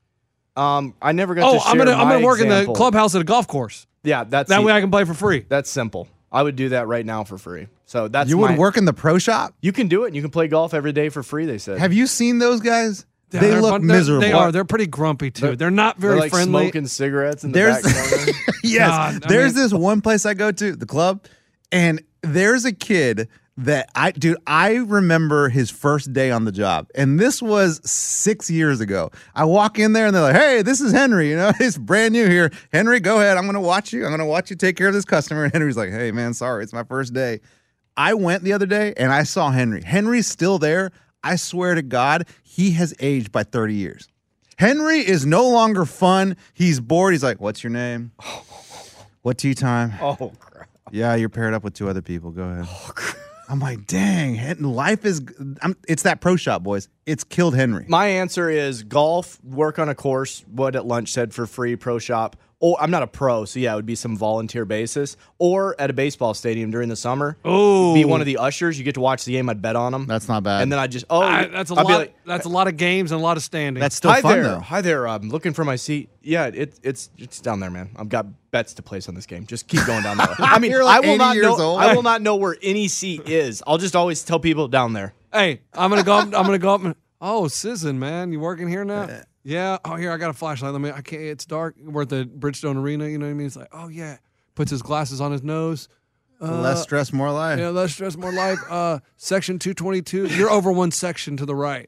Um, I never got Oh, to share I'm gonna I'm my gonna work in example. the clubhouse at a golf course. Yeah, that's That the- way I can play for free. that's simple. I would do that right now for free. So that's You would my- work in the pro shop? You can do it. And you can play golf every day for free. They said. Have you seen those guys? Yeah, they they're look fun- they're- miserable. They are. They're pretty grumpy too. They're, not very They're like friendly. smoking cigarettes in the There's back corner. yes. God, I there's mean- this one place I go to, the club, and there's a kid that I dude, I remember his first day on the job. And this was six years ago. I walk in there and they're like, "Hey, this is Henry, you know, it's brand new here. Henry, go ahead. I'm gonna watch you. I'm gonna watch you take care of this customer." And Henry's like, "Hey man, sorry, it's my first day." I went the other day and I saw Henry. Henry's still there. I swear to God, he has aged by thirty years. Henry is no longer fun. He's bored. He's like, "What's your name? What tea time? Oh crap! Yeah, you're paired up with two other people. Go ahead." I'm like, dang, Hen- life is. I'm, it's that pro shop, boys. It's killed Henry. My answer is golf, work on a course, what at lunch said for free, pro shop. Or I'm not a pro, so yeah, it would be some volunteer basis. Or at a baseball stadium during the summer. Oh, Be one of the ushers. You get to watch the game. I'd bet on them. That's not bad. And then I just oh, I- that's a I'd be lot. like, that's a lot of games and a lot of standing. That's still hi fun there, though. hi there. I'm looking for my seat. Yeah, it, it's it's down there, man. I've got bets to place on this game. Just keep going down there. I mean, You're like I will eighty not years know. old. I will not know where any seat is. I'll just always tell people down there. Hey, I'm gonna go up. I'm gonna go up. And, oh, Sizzin, man, you working here now? Yeah. Oh, here I got a flashlight. Let me. I can't. It's dark. We're at the Bridgestone Arena. You know what I mean? It's like, oh yeah. Puts his glasses on his nose. Uh, Less stress, more life. Yeah, less stress, more life. Uh, section two twenty-two. You're over one section to the right.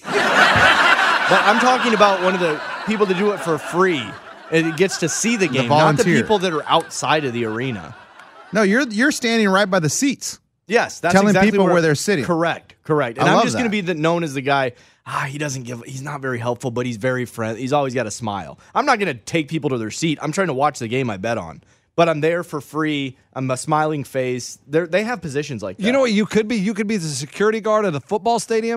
But I'm talking about one of the people that do it for free. And it gets to see the game, not the volunteer. people that are outside of the arena. No, you're you're standing right by the seats. Yes, that's Telling exactly people where, where they're sitting. Correct, correct. And I I'm love just going to that. be the, known as the guy. Ah, he doesn't give. He's not very helpful, but he's very friendly. He's always got a smile. I'm not going to take people to their seat. I'm trying to watch the game I bet on. But I'm there for free. I'm a smiling face. They they have positions like that. You know what you could be? You could be the security guard at a football stadium.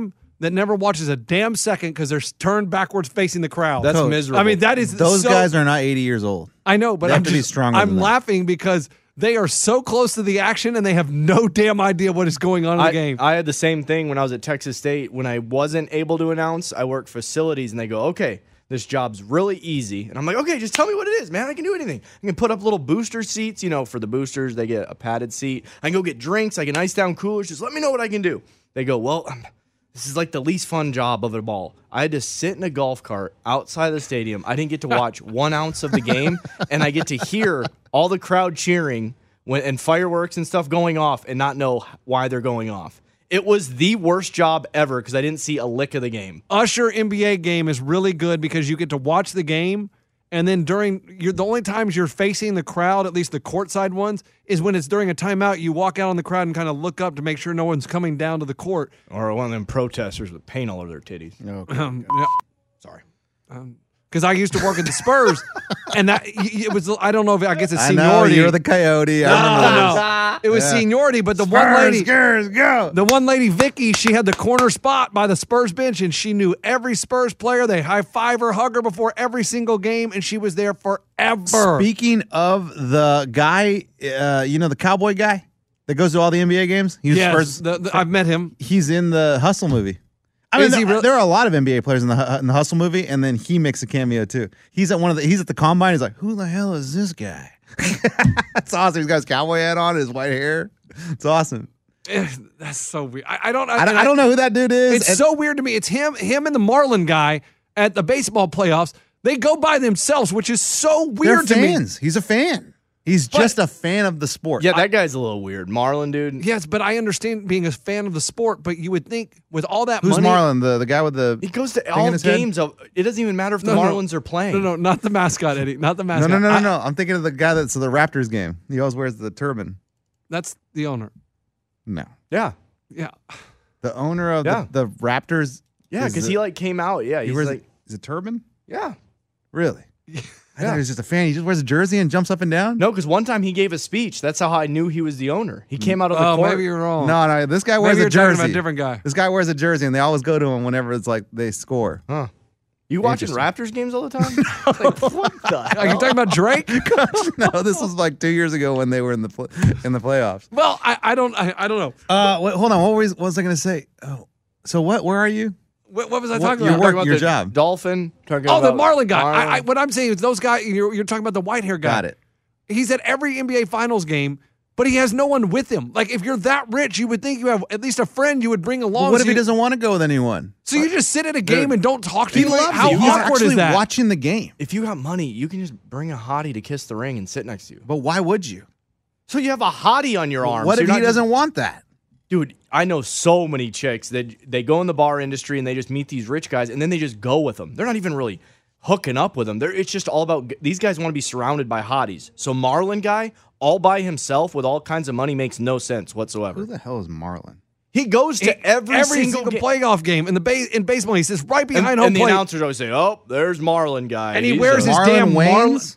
that never watches a damn second because they're turned backwards facing the crowd. That's Coach, miserable. I mean, that is Those so, guys are not eighty years old. I know, but They I'm have to be just, stronger I'm than that. laughing because they are so close to the action and they have no damn idea what is going on in I, the game. I had the same thing when I was at Texas State. When I wasn't able to announce, I worked facilities, and they go, okay, this job's really easy. And I'm like, okay, just tell me what it is, man. I can do anything. I can put up little booster seats. You know, for the boosters, they get a padded seat. I can go get drinks. I can ice down coolers. Just let me know what I can do. They go, well, um, this is like the least fun job of it all. I had to sit in a golf cart outside the stadium. I didn't get to watch one ounce of the game, and I get to hear all the crowd cheering when, and fireworks and stuff going off and not know why they're going off. It was the worst job ever because I didn't see a lick of the game. Usher N B A game is really good because you get to watch the game, and then during you're the only times you're facing the crowd, at least the courtside ones, is when it's during a timeout. You walk out on the crowd and kind of look up to make sure no one's coming down to the court. Or one of them protesters with paint all over their titties. Okay. Um, yeah. Sorry. Um, because I used to work at the Spurs, and that it was. I don't know if I guess it's I know seniority. you're the coyote. I No, remember no, this. no. It was Yeah. seniority, but the Spurs, one lady, Spurs, go. the one lady, Vicky, she had the corner spot by the Spurs bench, and she knew every Spurs player. They high five her, hug her before every single game, and she was there forever. Speaking of the guy, uh, you know the cowboy guy that goes to all the N B A games. He was Yes, Spurs- the, the, I've met him. He's in the Hustle movie. I mean, Is he there, really? there are a lot of N B A players in the Hu- in the Hustle movie, and then he makes a cameo too. He's at one of the. He's at the combine. He's like, "Who the hell is this guy?" That's awesome. He's got his cowboy hat on, his white hair. It's awesome. Eh, That's so weird. I, I don't. I, don't, and I don't know who that dude is. It's and- so weird to me. It's him, him and the Marlin guy at the baseball playoffs. They go by themselves, which is so they're weird to me. fans. He's a fan. He's But- just a fan of the sport. Yeah, that guy's a little weird. Marlon, dude. Yes, but I understand being a fan of the sport. But you would think with all that Who's money, Marlon? The the guy with the He goes to thing all in his head? games. Of, it doesn't even matter if the No, no. Marlins are playing. No, no, not the mascot, Eddie. Not the No, mascot. no, no, no, I- no. I'm thinking of the guy that's at the Raptors game. He always wears the turban. That's the owner. No, Yeah. Yeah. the owner of Yeah. the, the Raptors. Yeah, is because the- he like came out. Yeah, he he's wears like, is it turban? yeah. Really? I Yeah. thought he was just a fan. He just wears a jersey and jumps up and down. No, because one time he gave a speech. That's how I knew he was the owner. He came out of the Oh, court. maybe you're wrong. No, no. This guy Maybe wears you're a talking jersey. about a different guy. This guy wears a jersey, and they always go to him whenever it's like they score. Huh. You watching Interesting. Raptors games all the time? Like, what the Are you talking about Drake? No, this was like two years ago when they were in the pl- in the playoffs. Well, I, I don't. I, I don't know. Uh, wait, hold on. What was, what was I going to say? Oh, so what? Where are you? What, what was I What- talking your about? work- Talking about your the job. Dolphin. Talking Oh, the about Marlin guy. Marlin. I, I, what I'm saying is those guys. You're, you're talking about the white hair guy. Got it. He's at every N B A Finals game, but he has no one with him. Like if you're that rich, you would think you have at least a friend you would bring along. Well, what so if he you- doesn't want to go with anyone? So you just sit at a game and don't talk to He people. loves How you. He's awkward actually is that? watching the game. If you got money, you can just bring a hottie to kiss the ring and sit next to you. But why would you? So you have a hottie on your arm. What so if you're he not just- doesn't want that? Dude, I know so many chicks that they go in the bar industry and they just meet these rich guys and then they just go with them. They're not even really hooking up with them. They're, it's just all about these guys want to be surrounded by hotties. So Marlon guy, all by himself with all kinds of money, makes no sense whatsoever. Who the hell is Marlon? He goes to every, every single, single ga- playoff game in the ba- in baseball. He sits right and, behind home and the plate. announcers always say, "Oh, there's Marlon guy," And he He's wears a- his Marlon damn Wayans?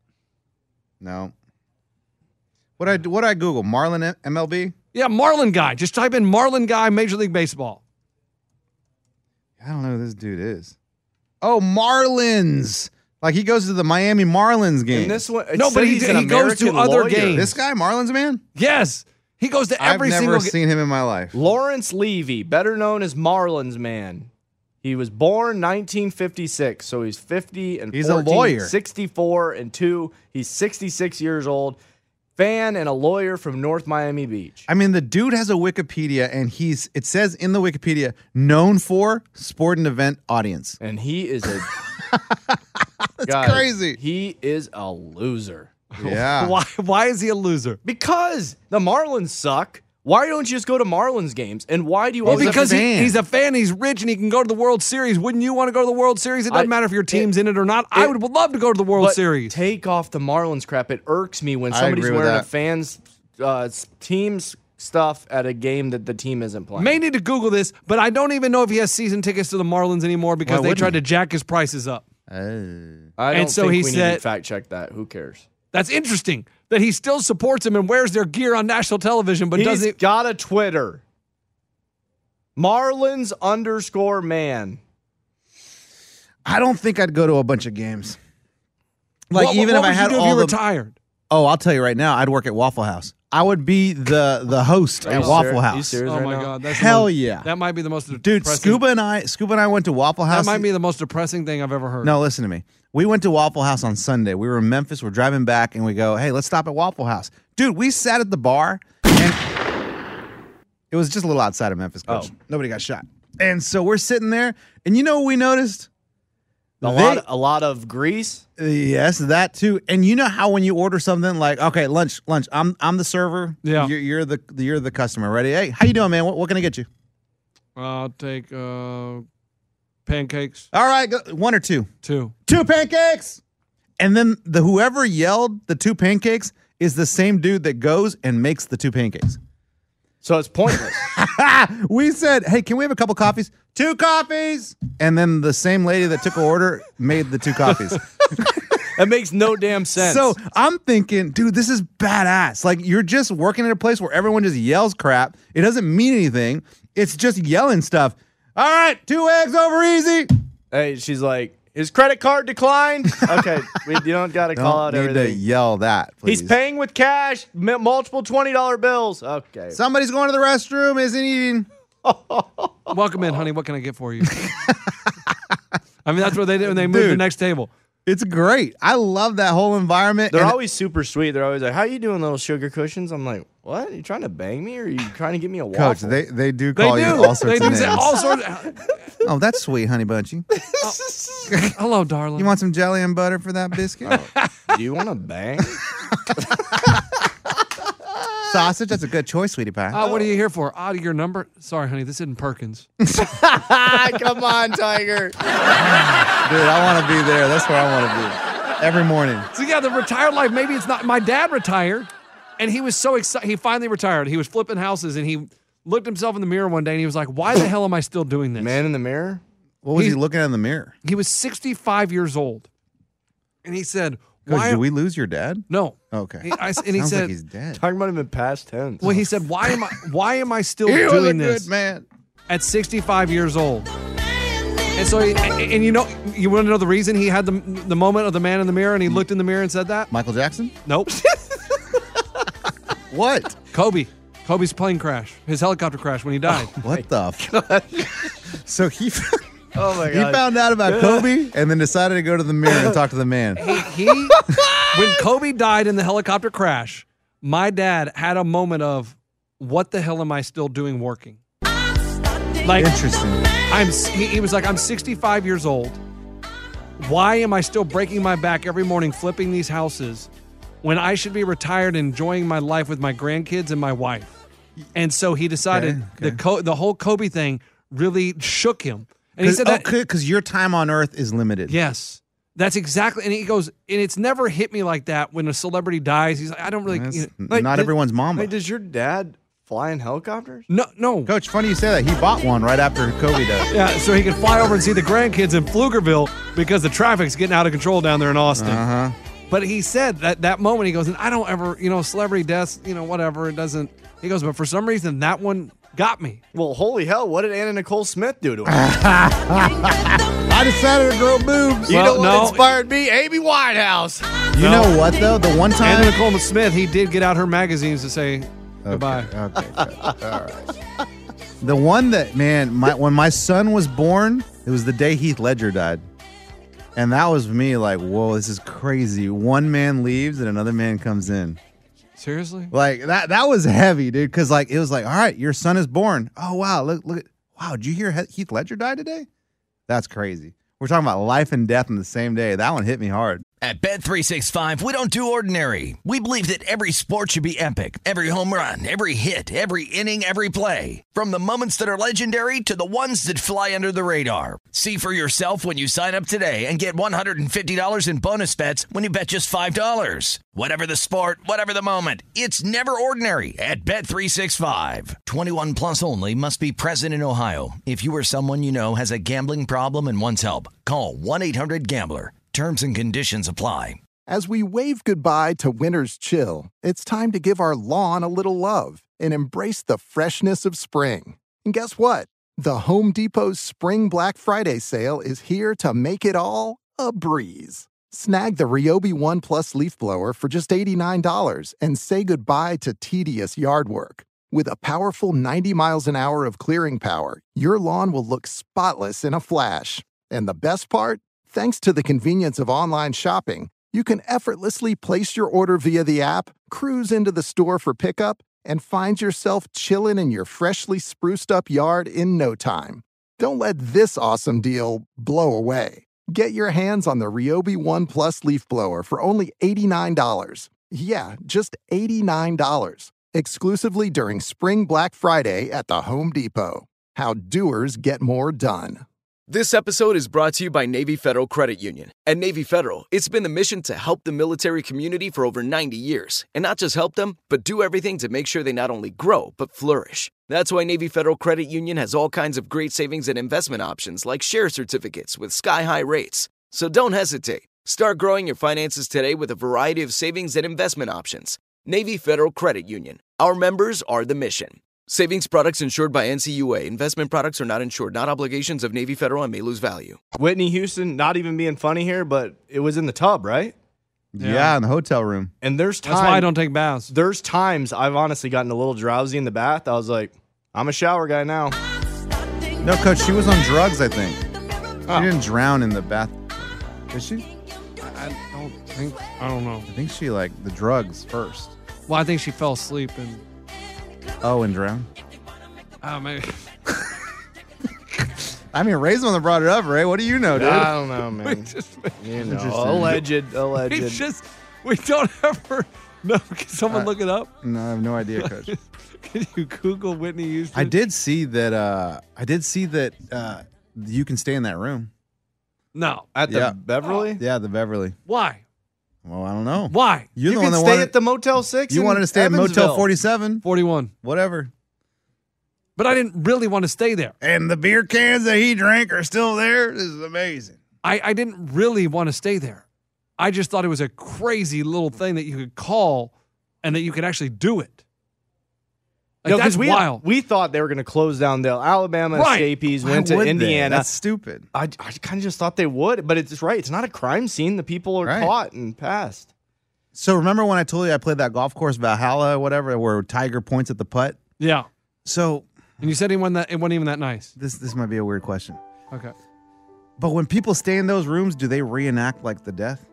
No. What I what I Google? Marlon M L B? Yeah, Marlin guy. Just type in Marlin guy, Major League Baseball. I don't know who this dude is. Oh, Marlins. Like he goes to the Miami Marlins game. And this one, it No, said but he- he's an he goes to American other lawyer. games. This guy, Marlins man? Yes, he goes to every I've never single. ga- seen him in my life. Lawrence Levy, better known as Marlins Man. He was born nineteen fifty-six, so he's fifty and He's a fourteen, lawyer. sixty-four and two. He's sixty-six years old. Fan and a lawyer from North Miami Beach. I mean, the dude has a Wikipedia, and he's it says in the Wikipedia known for sport and event audience. And he is a That's guys, crazy. He is a loser. Yeah. Why? Why is he a loser? Because the Marlins suck. Why don't you just go to Marlins games? And why do you Well, always because a he, fan. he's a fan, he's rich, and he can go to the World Series. Wouldn't you want to go to the World Series? It doesn't I- matter if your team's in it or not. I it- would love to go to the World But Series. Take off the Marlins crap. It irks me when I somebody's agree with wearing a that. fan's uh, s- team's stuff at a game that the team isn't playing. May need to Google this, but I don't even know if he has season tickets to the Marlins anymore because Why they wouldn't tried he? to jack his prices up. Oh. I don't and so think he we need said- to fact check that. Who cares? That's interesting that he still supports them and wears their gear on national television, but He's doesn't. got a Twitter. Marlins underscore man. I don't think I'd go to a bunch of games. Like what, even what if I would had you do all if you the retired? Oh, I'll tell you right now, I'd work at Waffle House. I would be the the host Are at you Waffle serious? Are you House. serious Oh right my now? god, that's Hell the most, yeah. That might be the most Dude, depressing. Scuba and I, Scuba and I went to Waffle House. That might be the most depressing thing I've ever heard. No, listen to me. We went to Waffle House on Sunday. We were in Memphis. We're driving back, and we go, hey, let's stop at Waffle House. Dude, we sat at the bar, and it was just a little outside of Memphis, Coach. Oh. Nobody got shot. And so we're sitting there, and you know what we noticed? A They- lot, a lot of grease. Yes, that too. And you know how when you order something like, okay, lunch, lunch. I'm I'm the server. Yeah. You're, you're the you're the customer. Ready? Hey, how you doing, man? What, what can I get you? I'll take uh, pancakes. All right, go, one or two. Two. Two pancakes. And then the whoever yelled the two pancakes is the same dude that goes and makes the two pancakes. So it's pointless. We said, hey, can we have a couple coffees? Two coffees. And then the same lady that took an order made the two coffees. That makes no damn sense. So I'm thinking, dude, this is badass. Like, you're just working at a place where everyone just yells crap. It doesn't mean anything. It's just yelling stuff. All right, two eggs over easy. hey, she's like, his credit card declined. Okay, we, you don't got to call out Don't need everything. to yell that, please. He's paying with cash, m- multiple twenty dollar bills. Okay. Somebody's going to the restroom, isn't eating. Welcome in, honey. What can I get for you? I mean, that's what they do when they move to the Dude. next table. It's great. I love that whole environment. They're And- always super sweet. They're always like, "How you doing, little sugar cushions?" I'm like, "What? Are you trying to bang me, or are you trying to get me a waffle?" Coach, they, they do They call do. you all sorts they of do names. say all sorts. Oh, that's sweet, honey bunchy. Hello, darling. You want some jelly and butter for that biscuit? Do you want to bang? Sausage? That's a good choice, sweetie pie. Uh, what are you here for? Out of your number? Sorry, honey. This isn't Perkins. Come on, Tiger. Dude, I want to be there. That's where I want to be. Every morning. So yeah, the retired life. Maybe it's not. My dad retired, and he was so excited. He finally retired. He was flipping houses, and he looked himself in the mirror one day, and he was like, "Why the hell am I still doing this?" Man in the mirror. What was He- he looking at in the mirror? He was sixty-five years old, and he said, Coach, "Why?" did we lose your dad? no. Okay. He, I, and he Sounds said, like he's dead. Talking about him in past tense. "Well, he said, why am I? Why am I still He was a doing good this man. at sixty-five years old?" And so, he, and, and you know, you want to know the reason he had the the moment of the man in the mirror, and he looked in the mirror and said that? Michael Jackson? Nope. What? Kobe. Kobe's plane crash. His helicopter crash when he died. What the? F- so he Oh my he found out about Kobe and then decided to go to the mirror and talk to the man. he, he when Kobe died in the helicopter crash, my dad had a moment of, what the hell am I still doing working? Like, Interesting. I'm he, he was like, I'm sixty-five years old. Why am I still breaking my back every morning flipping these houses when I should be retired and enjoying my life with my grandkids and my wife? And so he decided Okay, okay. the Co- the whole Kobe thing really shook him. And he said that because your time on Earth is limited. yes. That's exactly, and he goes, and it's never hit me like that when a celebrity dies. He's like, I don't really, That's you know, Like, not did- everyone's mama. Wait, does your dad fly in helicopters? no, no. Coach, funny you say that. He bought one right after Kobe died. Yeah, so he could fly over and see the grandkids in Pflugerville because the traffic's getting out of control down there in Austin. Uh huh. But he said that that moment, he goes, and I don't ever, you know, celebrity deaths, you know, whatever, it doesn't, he goes, but for some reason, that one got me. Well, holy hell! What did Anna Nicole Smith do to him? I decided to grow boobs. You Well, know what no. inspired me? Amy Winehouse. You No. know what though? The one time. Anna Nicole Smith, he did get out her magazines to say goodbye. Okay. okay. All right. The one that man, my when my son was born, it was the day Heath Ledger died, and that was me like, whoa, this is crazy. One man leaves and another man comes in. Seriously? Like that. That was heavy, dude. Because like it was like, all right, your son is born. Oh wow, look look. at Wow, did you hear He- Heath Ledger died today? That's crazy. We're talking about life and death in the same day. That one hit me hard. At Bet three sixty-five, we don't do ordinary. We believe that every sport should be epic. Every home run, every hit, every inning, every play. From the moments that are legendary to the ones that fly under the radar. See for yourself when you sign up today and get one hundred fifty dollars in bonus bets when you bet just five dollars. Whatever the sport, whatever the moment, it's never ordinary at Bet three sixty-five. twenty-one plus only. Must be present in Ohio. If you or someone you know has a gambling problem and wants help, call one eight hundred gambler. Terms and conditions apply. As we wave goodbye to winter's chill, it's time to give our lawn a little love and embrace the freshness of spring. And guess what? The Home Depot's Spring Black Friday sale is here to make it all a breeze. Snag the Ryobi One Plus leaf blower for just eighty-nine dollars and say goodbye to tedious yard work. With a powerful ninety miles an hour of clearing power, your lawn will look spotless in a flash. And the best part? Thanks to the convenience of online shopping, you can effortlessly place your order via the app, cruise into the store for pickup, and find yourself chilling in your freshly spruced up yard in no time. Don't let this awesome deal blow away. Get your hands on the Ryobi One Plus leaf blower for only eighty-nine dollars. Yeah, just eighty-nine dollars. Exclusively during Spring Black Friday at the Home Depot. How doers get more done. This episode is brought to you by Navy Federal Credit Union. At Navy Federal, it's been the mission to help the military community for over ninety years. And not just help them, but do everything to make sure they not only grow, but flourish. That's why Navy Federal Credit Union has all kinds of great savings and investment options like share certificates with sky-high rates. So don't hesitate. Start growing your finances today with a variety of savings and investment options. Navy Federal Credit Union. Our members are the mission. Savings products insured by N C U A. Investment products are not insured, not obligations of Navy Federal and may lose value. Whitney Houston, not even being funny here, but it was in the tub, right? Yeah, yeah in the hotel room. And there's times. That's why I don't take baths. There's times I've honestly gotten a little drowsy in the bath. I was like, I'm a shower guy now. No, Coach, she was on drugs, I think. Oh. She didn't drown in the bath. Did she? I don't think, I don't know. I think she, like, the drugs first. Well, I think she fell asleep and. Oh, and drowned? Oh, maybe. I mean, Ray's the one that brought it up, Ray. What do you know, dude? I don't know, man. Just, you know, alleged, alleged. It's just, we don't ever know. Can someone Uh, look it up? No, I have no idea, Coach. Can you Google Whitney Houston? I did see that. Uh, I did see that uh, you can stay in that room. No. At the Yeah. Beverly? Yeah, the Beverly. Why? Well, I don't know. Why? You're you the can one that stay wanted, at the Motel six You in wanted to stay at Motel Evansville. forty-seven. forty-one. Whatever. But I didn't really want to stay there. And the beer cans that he drank are still there. This is amazing. I, I didn't really want to stay there. I just thought it was a crazy little thing that you could call and that you could actually do it. Like, No, that's because we, wild. we thought they were going to close down the Alabama Right. escapees, Why went to would they? Indiana. That's stupid. I, I kind of just thought they would, but it's right. It's not a crime scene. The people are Right. caught and passed. So remember when I told you I played that golf course, Valhalla or whatever, where Tiger points at the putt? Yeah. So And you said he wasn't that, it wasn't even that nice. this this might be a weird question. Okay. But when people stay in those rooms, do they reenact like the death?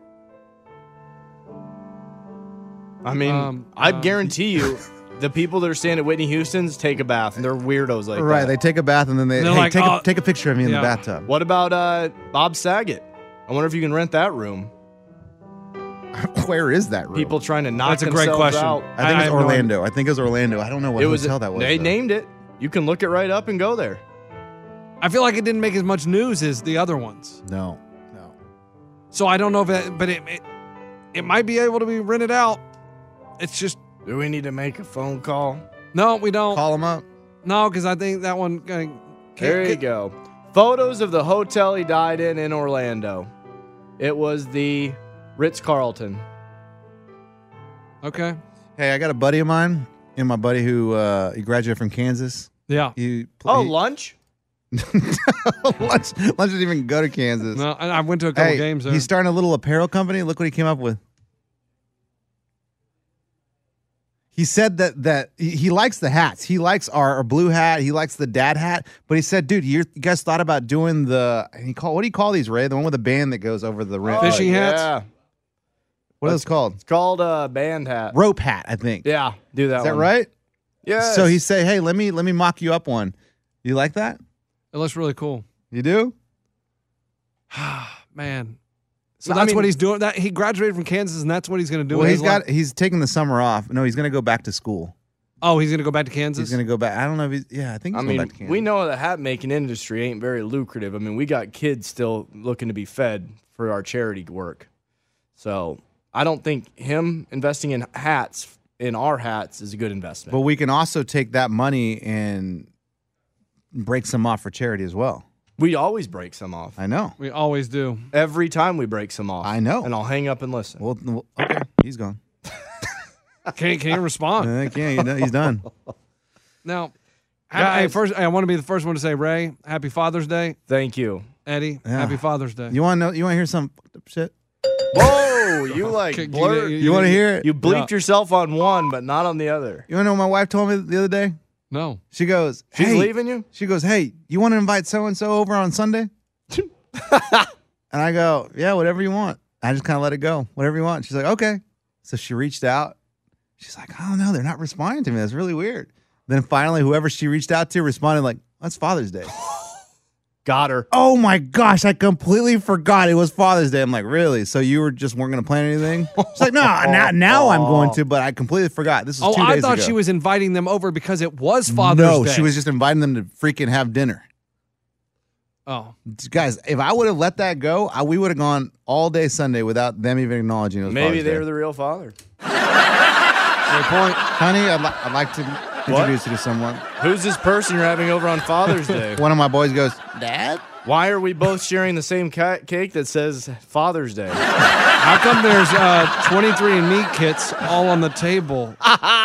I mean, Um, I uh, guarantee you, the people that are staying at Whitney Houston's take a bath, and they're weirdos like right. that. They take a bath and then they They're hey, like, take, oh, a, take a picture of me in yeah. the bathtub. What about uh, Bob Saget? I wonder if you can rent that room. Where is that room? People trying to knock That's a great themselves question. out. I think I it's have no Orlando. I think it was Orlando. I don't know what It was hotel that was. They though. named it. You can look it right up and go there. I feel like it didn't make as much news as the other ones. No, no. So I don't know if it, but it, it, it might be able to be rented out. It's just, Do we need to make a phone call? no, we don't. Call them up. No, because I think that one. Uh, There you go. Photos of the hotel he died in in Orlando. It was the Ritz-Carlton. Okay. Hey, I got a buddy of mine, and my buddy who uh, he graduated from Kansas. Yeah. He, Oh, he, lunch? lunch, lunch didn't even go to Kansas. No, I I went to a couple Hey, games there. he's starting a little apparel company. Look what he came up with. He said that that he, he likes the hats. He likes our, our blue hat. He likes the dad hat. But he said, "Dude, you're, you guys thought about doing the he call what do you call these, Ray? The one with the band that goes over the rim. Fishing hats? Yeah. What is it called? It's called a band hat. Rope hat, I think. Yeah, do that Is that one. right? Yeah. So he say, "Hey, let me let me mock you up one. You like that? It looks really cool. You do? Man. So I that's mean- what he's doing. That he graduated from Kansas, and that's what he's going to do. Well, with he's his life? got he's taking the summer off. No, he's going to go back to school. Oh, he's going to go back to Kansas. He's going to go back. I don't know if he's yeah. I think I he's mean, going back to Kansas. we know the hat making industry ain't very lucrative. I mean, we got kids still looking to be fed for our charity work. So I don't think him investing in hats, in our hats, is a good investment. But we can also take that money and break some off for charity as well. We always break some off. I know. We always do. Every time we break some off. I know. And I'll hang up and listen. Well, well, okay, he's gone. Can't can't respond. I can't. You know, he's done. Now, Ha- Hey, first, I want to be the first one to say, Ray, happy Father's Day. Thank you. Eddie, Yeah. happy Father's Day. You want to know? You want to hear some fucked up shit? Whoa, you like Okay, blurred. you- You want to hear it? You bleeped Yeah. yourself on one, but not on the other. You want to know what my wife told me the other day? No. She goes, She's hey, leaving you? She goes, hey, you want to invite so and so over on Sunday? And I go, yeah, whatever you want. I just kind of let it go, whatever you want. She's like, okay. So she reached out. She's like, I don't know, they're not responding to me. That's really weird. Then finally, whoever she reached out to responded like, that's Father's Day. Got her. Oh my gosh, I completely forgot it was Father's Day. I'm like, really? So you were just weren't going to plan anything? She's like, no, now, now I'm going to, but I completely forgot. This was Oh, two I days thought ago. she was inviting them over because it was Father's no, Day. she was just inviting them to freaking have dinner. Oh. Guys, if I would have let that go, I, we would have gone all day Sunday without them even acknowledging it was Maybe Father's they Day. were the real father. Great point. Honey, I'd, li- I'd like to introduce you to someone. Who's this person you're having over on Father's Day? One of my boys goes, Dad? Why are we both sharing the same ca- cake that says Father's Day? How come there's uh, twenty-three and me kits all on the table?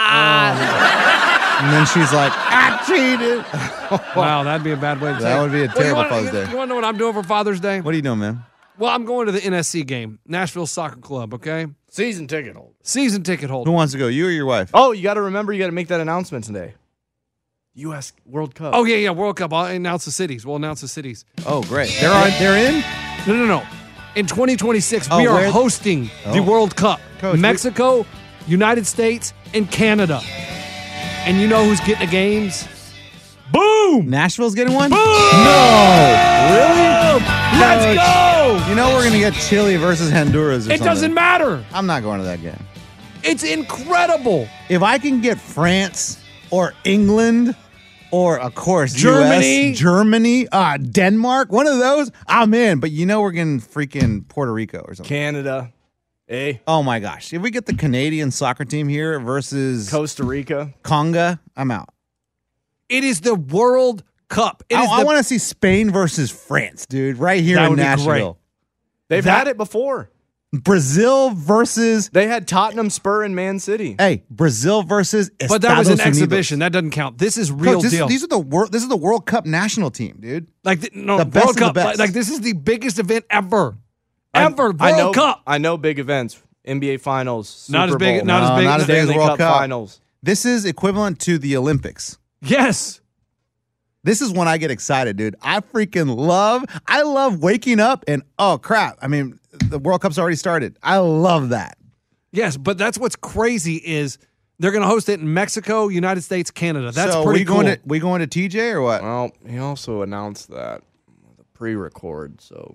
And then she's like, I cheated. Wow, that'd be a bad way to That take would be a Well, you terrible wanna- Father's you, Day. You want to know what I'm doing for Father's Day? What are you doing, man? Well, I'm going to the N S C game, Nashville Soccer Club, okay? Season ticket holder. Season ticket holder. Who wants to go, you or your wife? Oh, you got to remember, you got to make that announcement today. U S World Cup. Oh, yeah, yeah, World Cup. I'll announce the cities. We'll announce the cities. Oh, great. They're, on, they're in? No, no, no. In twenty twenty-six, Oh, we are where- hosting the Oh. World Cup. Coach, we- Mexico, United States, and Canada. And you know who's getting the games? Boom! Nashville's getting one? Boom! No! Really? Let's Coach, go! You know we're going to get Chile versus Honduras or It something. doesn't matter. I'm not going to that game. It's incredible. If I can get France or England or, of course, Germany. U S, Germany, uh, Denmark, one of those, I'm in. But you know we're getting freaking Puerto Rico or something. Canada. Eh? Oh, my gosh. If we get the Canadian soccer team here versus Costa Rica. Conga, I'm out. It is the World Cup. It I, is I the- want to see Spain versus France, dude, right here That in would be great. Nashville. They've That- had it before. Brazil versus, They had Tottenham, Spur, and Man City. hey, Brazil versus Estados But that was an Unidos. exhibition. That doesn't count. This is real Coach, this, deal. These are the world. This is the World Cup national team, dude. like the, no the best World of the Cup. best. Like, like this is the biggest event ever, I- ever. World I know, Cup. I know big events. N B A Finals. Super Not as big- Bowl, not as No, big- not as big as Stanley World Cup, Cup. Finals. This is equivalent to the Olympics. Yes. This is when I get excited, dude. I freaking love. I love waking up and oh crap! I mean, the World Cup's already started. I love that. Yes, but that's what's crazy is they're going to host it in Mexico, United States, Canada. That's so pretty we cool. going to we going to T J or what? Well, he also announced that the pre-record. So,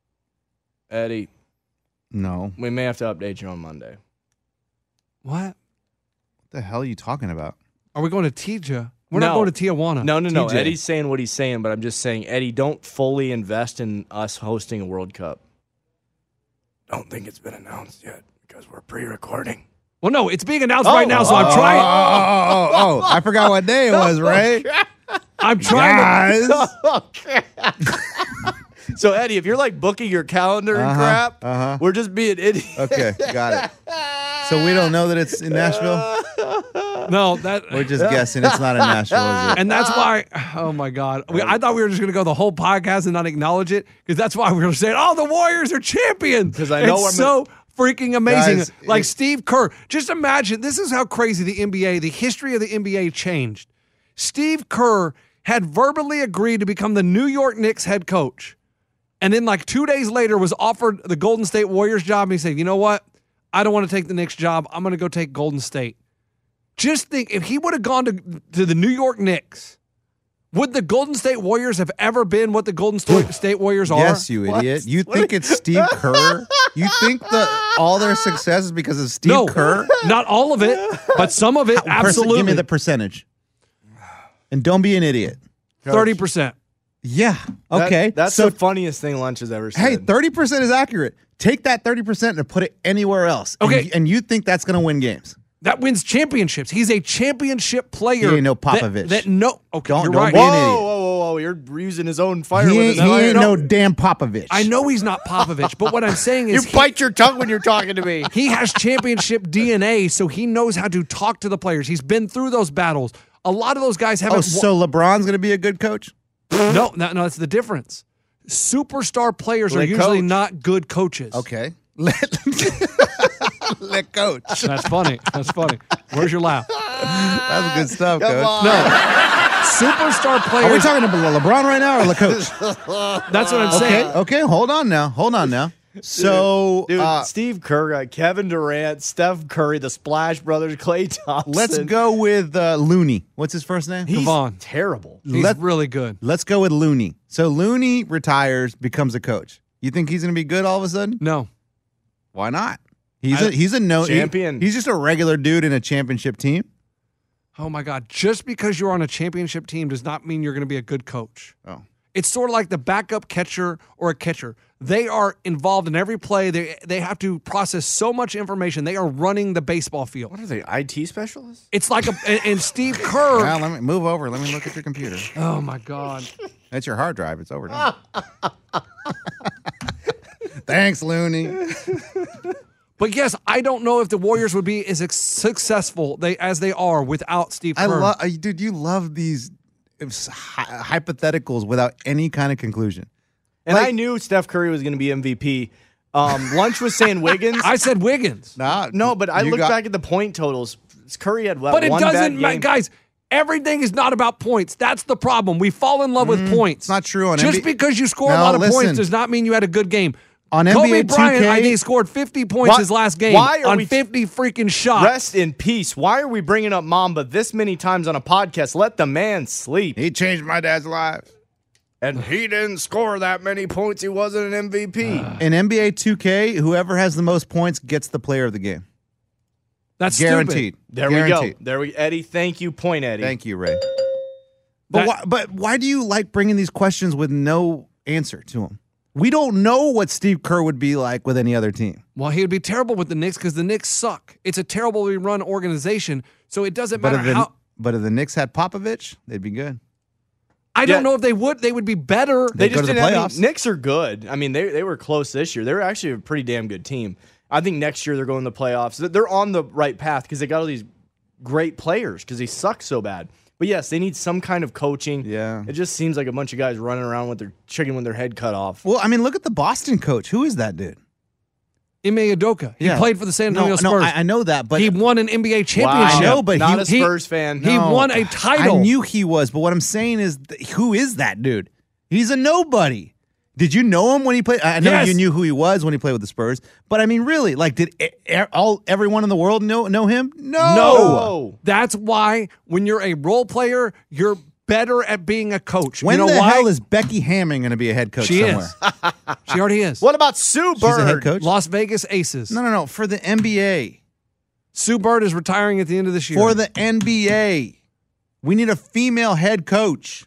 Eddie, No. we may have to update you on Monday. What? What the hell are you talking about? Are we going to Tija? We're No. not going to Tijuana. No, no, no. T J. Eddie's saying what he's saying, but I'm just saying, Eddie, don't fully invest in us hosting a World Cup. Don't think it's been announced yet because we're pre-recording. Well, no, it's being announced right now, so I'm Oh, trying. oh, oh, oh! I forgot what day it was. Right, I'm trying. guys. So, Eddie, if you're like booking your calendar and Uh-huh, crap, uh-huh. we're just being idiots. Okay, got it. So we don't know that it's in Nashville. To, no, that. We're just guessing. It's not in Nashville, is it? And that's why, oh my God. We, I thought we were just going to go the whole podcast and not acknowledge it because that's why we were saying, oh, the Warriors are champions. 'Cause I know it's I'm so freaking amazing. Guys, like it- Steve Kerr. Just imagine, this is how crazy the N B A, the history of the N B A changed. Steve Kerr had verbally agreed to become the New York Knicks head coach. And then like two days later was offered the Golden State Warriors job. And he said, you know what? I don't want to take the Knicks job. I'm going to go take Golden State. Just think, if he would have gone to, to the New York Knicks, would the Golden State Warriors have ever been what the Golden Sto- State Warriors are? Yes, you idiot. You think it's Steve Kerr? You think that all their success is because of Steve no, Kerr? not all of it, but some of it, Perc- absolutely. Give me the percentage. And don't be an idiot. thirty percent. Yeah. That- Okay. that's so, the funniest thing Lunch has ever said. hey, thirty percent is accurate. Take that thirty percent and put it anywhere else. And Okay. you- And, you think that's going to win games. That wins championships. He's a championship player. He ain't no that- Popovich. That, no. Okay, Don't- you're don't right. be Whoa, an idiot. whoa, whoa, whoa. You're using his own fire He with ain't, his he own ain't fire. no damn Popovich. I know he's not Popovich, but what I'm saying You is he- bite your tongue when you're talking to me. He has championship D N A, so he knows how to talk to the players. He's been through those battles. A lot of those guys haven't. Oh, so LeBron's going to be a good coach? No, no, no, that's the difference. Superstar players are Let usually coach. not good coaches. Okay. Let, let coach. That's funny. That's funny. Where's your laugh? That's good stuff, Come coach. on. No. Superstar players. Are we talking about LeBron right now or Le Coach? That's what I'm saying. Okay, okay, hold on now. Hold on now. So, Dude, uh, Steve Kerr, uh, Kevin Durant, Steph Curry, the Splash Brothers, Klay Thompson. let's go with uh, Looney. What's his first name? He's Kevon. terrible. He's Let- really good. Let's go with Looney. So Looney retires, becomes a coach. You think he's going to be good all of a sudden? No. Why not? He's I- a he's a no he- Champion. he's just a regular dude in a championship team. Oh my God. Just because you're on a championship team does not mean you're going to be a good coach. Oh. It's sort of like the backup catcher or a catcher. They are involved in every play. They they have to process so much information. They are running the baseball field. What are they, I T specialists? It's like a and, and Steve Kerr. Now let me move over. Let me look at your computer. Oh my God. That's your hard drive. It's over there. Thanks, Looney. But yes, I don't know if the Warriors would be as ex- successful they as they are without Steve Kerr. I love, dude. You love these hy- hypotheticals without any kind of conclusion. And Like- I knew Steph Curry was going to be M V P. Um, Lunch was saying Wiggins. I said Wiggins. Nah, no, but I you looked got- back at the point totals. Curry had what, But it one doesn't bad matter, game. guys. Everything is not about points. That's the problem. We fall in love with points. It's not true on Just N B A because you score a No, lot of listen. points does not mean you had a good game. On Kobe N B A Bryant, two K I think, he scored fifty points Why- his last game why are on we- fifty freaking shots. Rest in peace. Why are we bringing up Mamba this many times on a podcast? Let the man sleep. He changed my dad's life. And he didn't score that many points. He wasn't an M V P. In N B A two K, whoever has the most points gets the player of the game. That's Guaranteed. stupid. there Guaranteed. we go. There we Eddie, thank you. Point Eddie. Thank you, Ray. But That- why, but why do you like bringing these questions with no answer to them? We don't know what Steve Kerr would be like with any other team. Well, he would be terrible with the Knicks because the Knicks suck. It's a terribly run organization, so it doesn't But matter if, the, how. but if the Knicks had Popovich, they'd be good. I don't Yeah. know if they would. They would be better. They They just go to the didn't have any- playoffs. Knicks are good. I mean, they they were close this year. They were actually a pretty damn good team. I think next year they're going to the playoffs. They're on the right path because they got all these great players because they suck so bad. But yes, they need some kind of coaching. Yeah. It just seems like a bunch of guys running around with their chicken with their head cut off. Well, I mean, look at the Boston coach. Who is that dude? Ime Udoka. He Yeah. played for the San Antonio no, Spurs. No, I, I know that, but he won an N B A Wow. championship. I know, but Not he- a Spurs fan. He No. won a title. I knew he was, but what I'm saying is, th- who is that dude? He's a nobody. Did you know him when he played? I know Yes. you knew who he was when he played with the Spurs, but I mean, really, like, did e- e- all everyone in the world know know him? No, No. That's why when you're a role player, you're better at being a coach. When you know the why? hell is Becky Hammond going to be a head coach she somewhere? is? She already is. What about Sue Bird? She's a head coach. Las Vegas Aces. No, no, no. For the N B A, Sue Bird is retiring at the end of this year. for the N B A, we need a female head coach.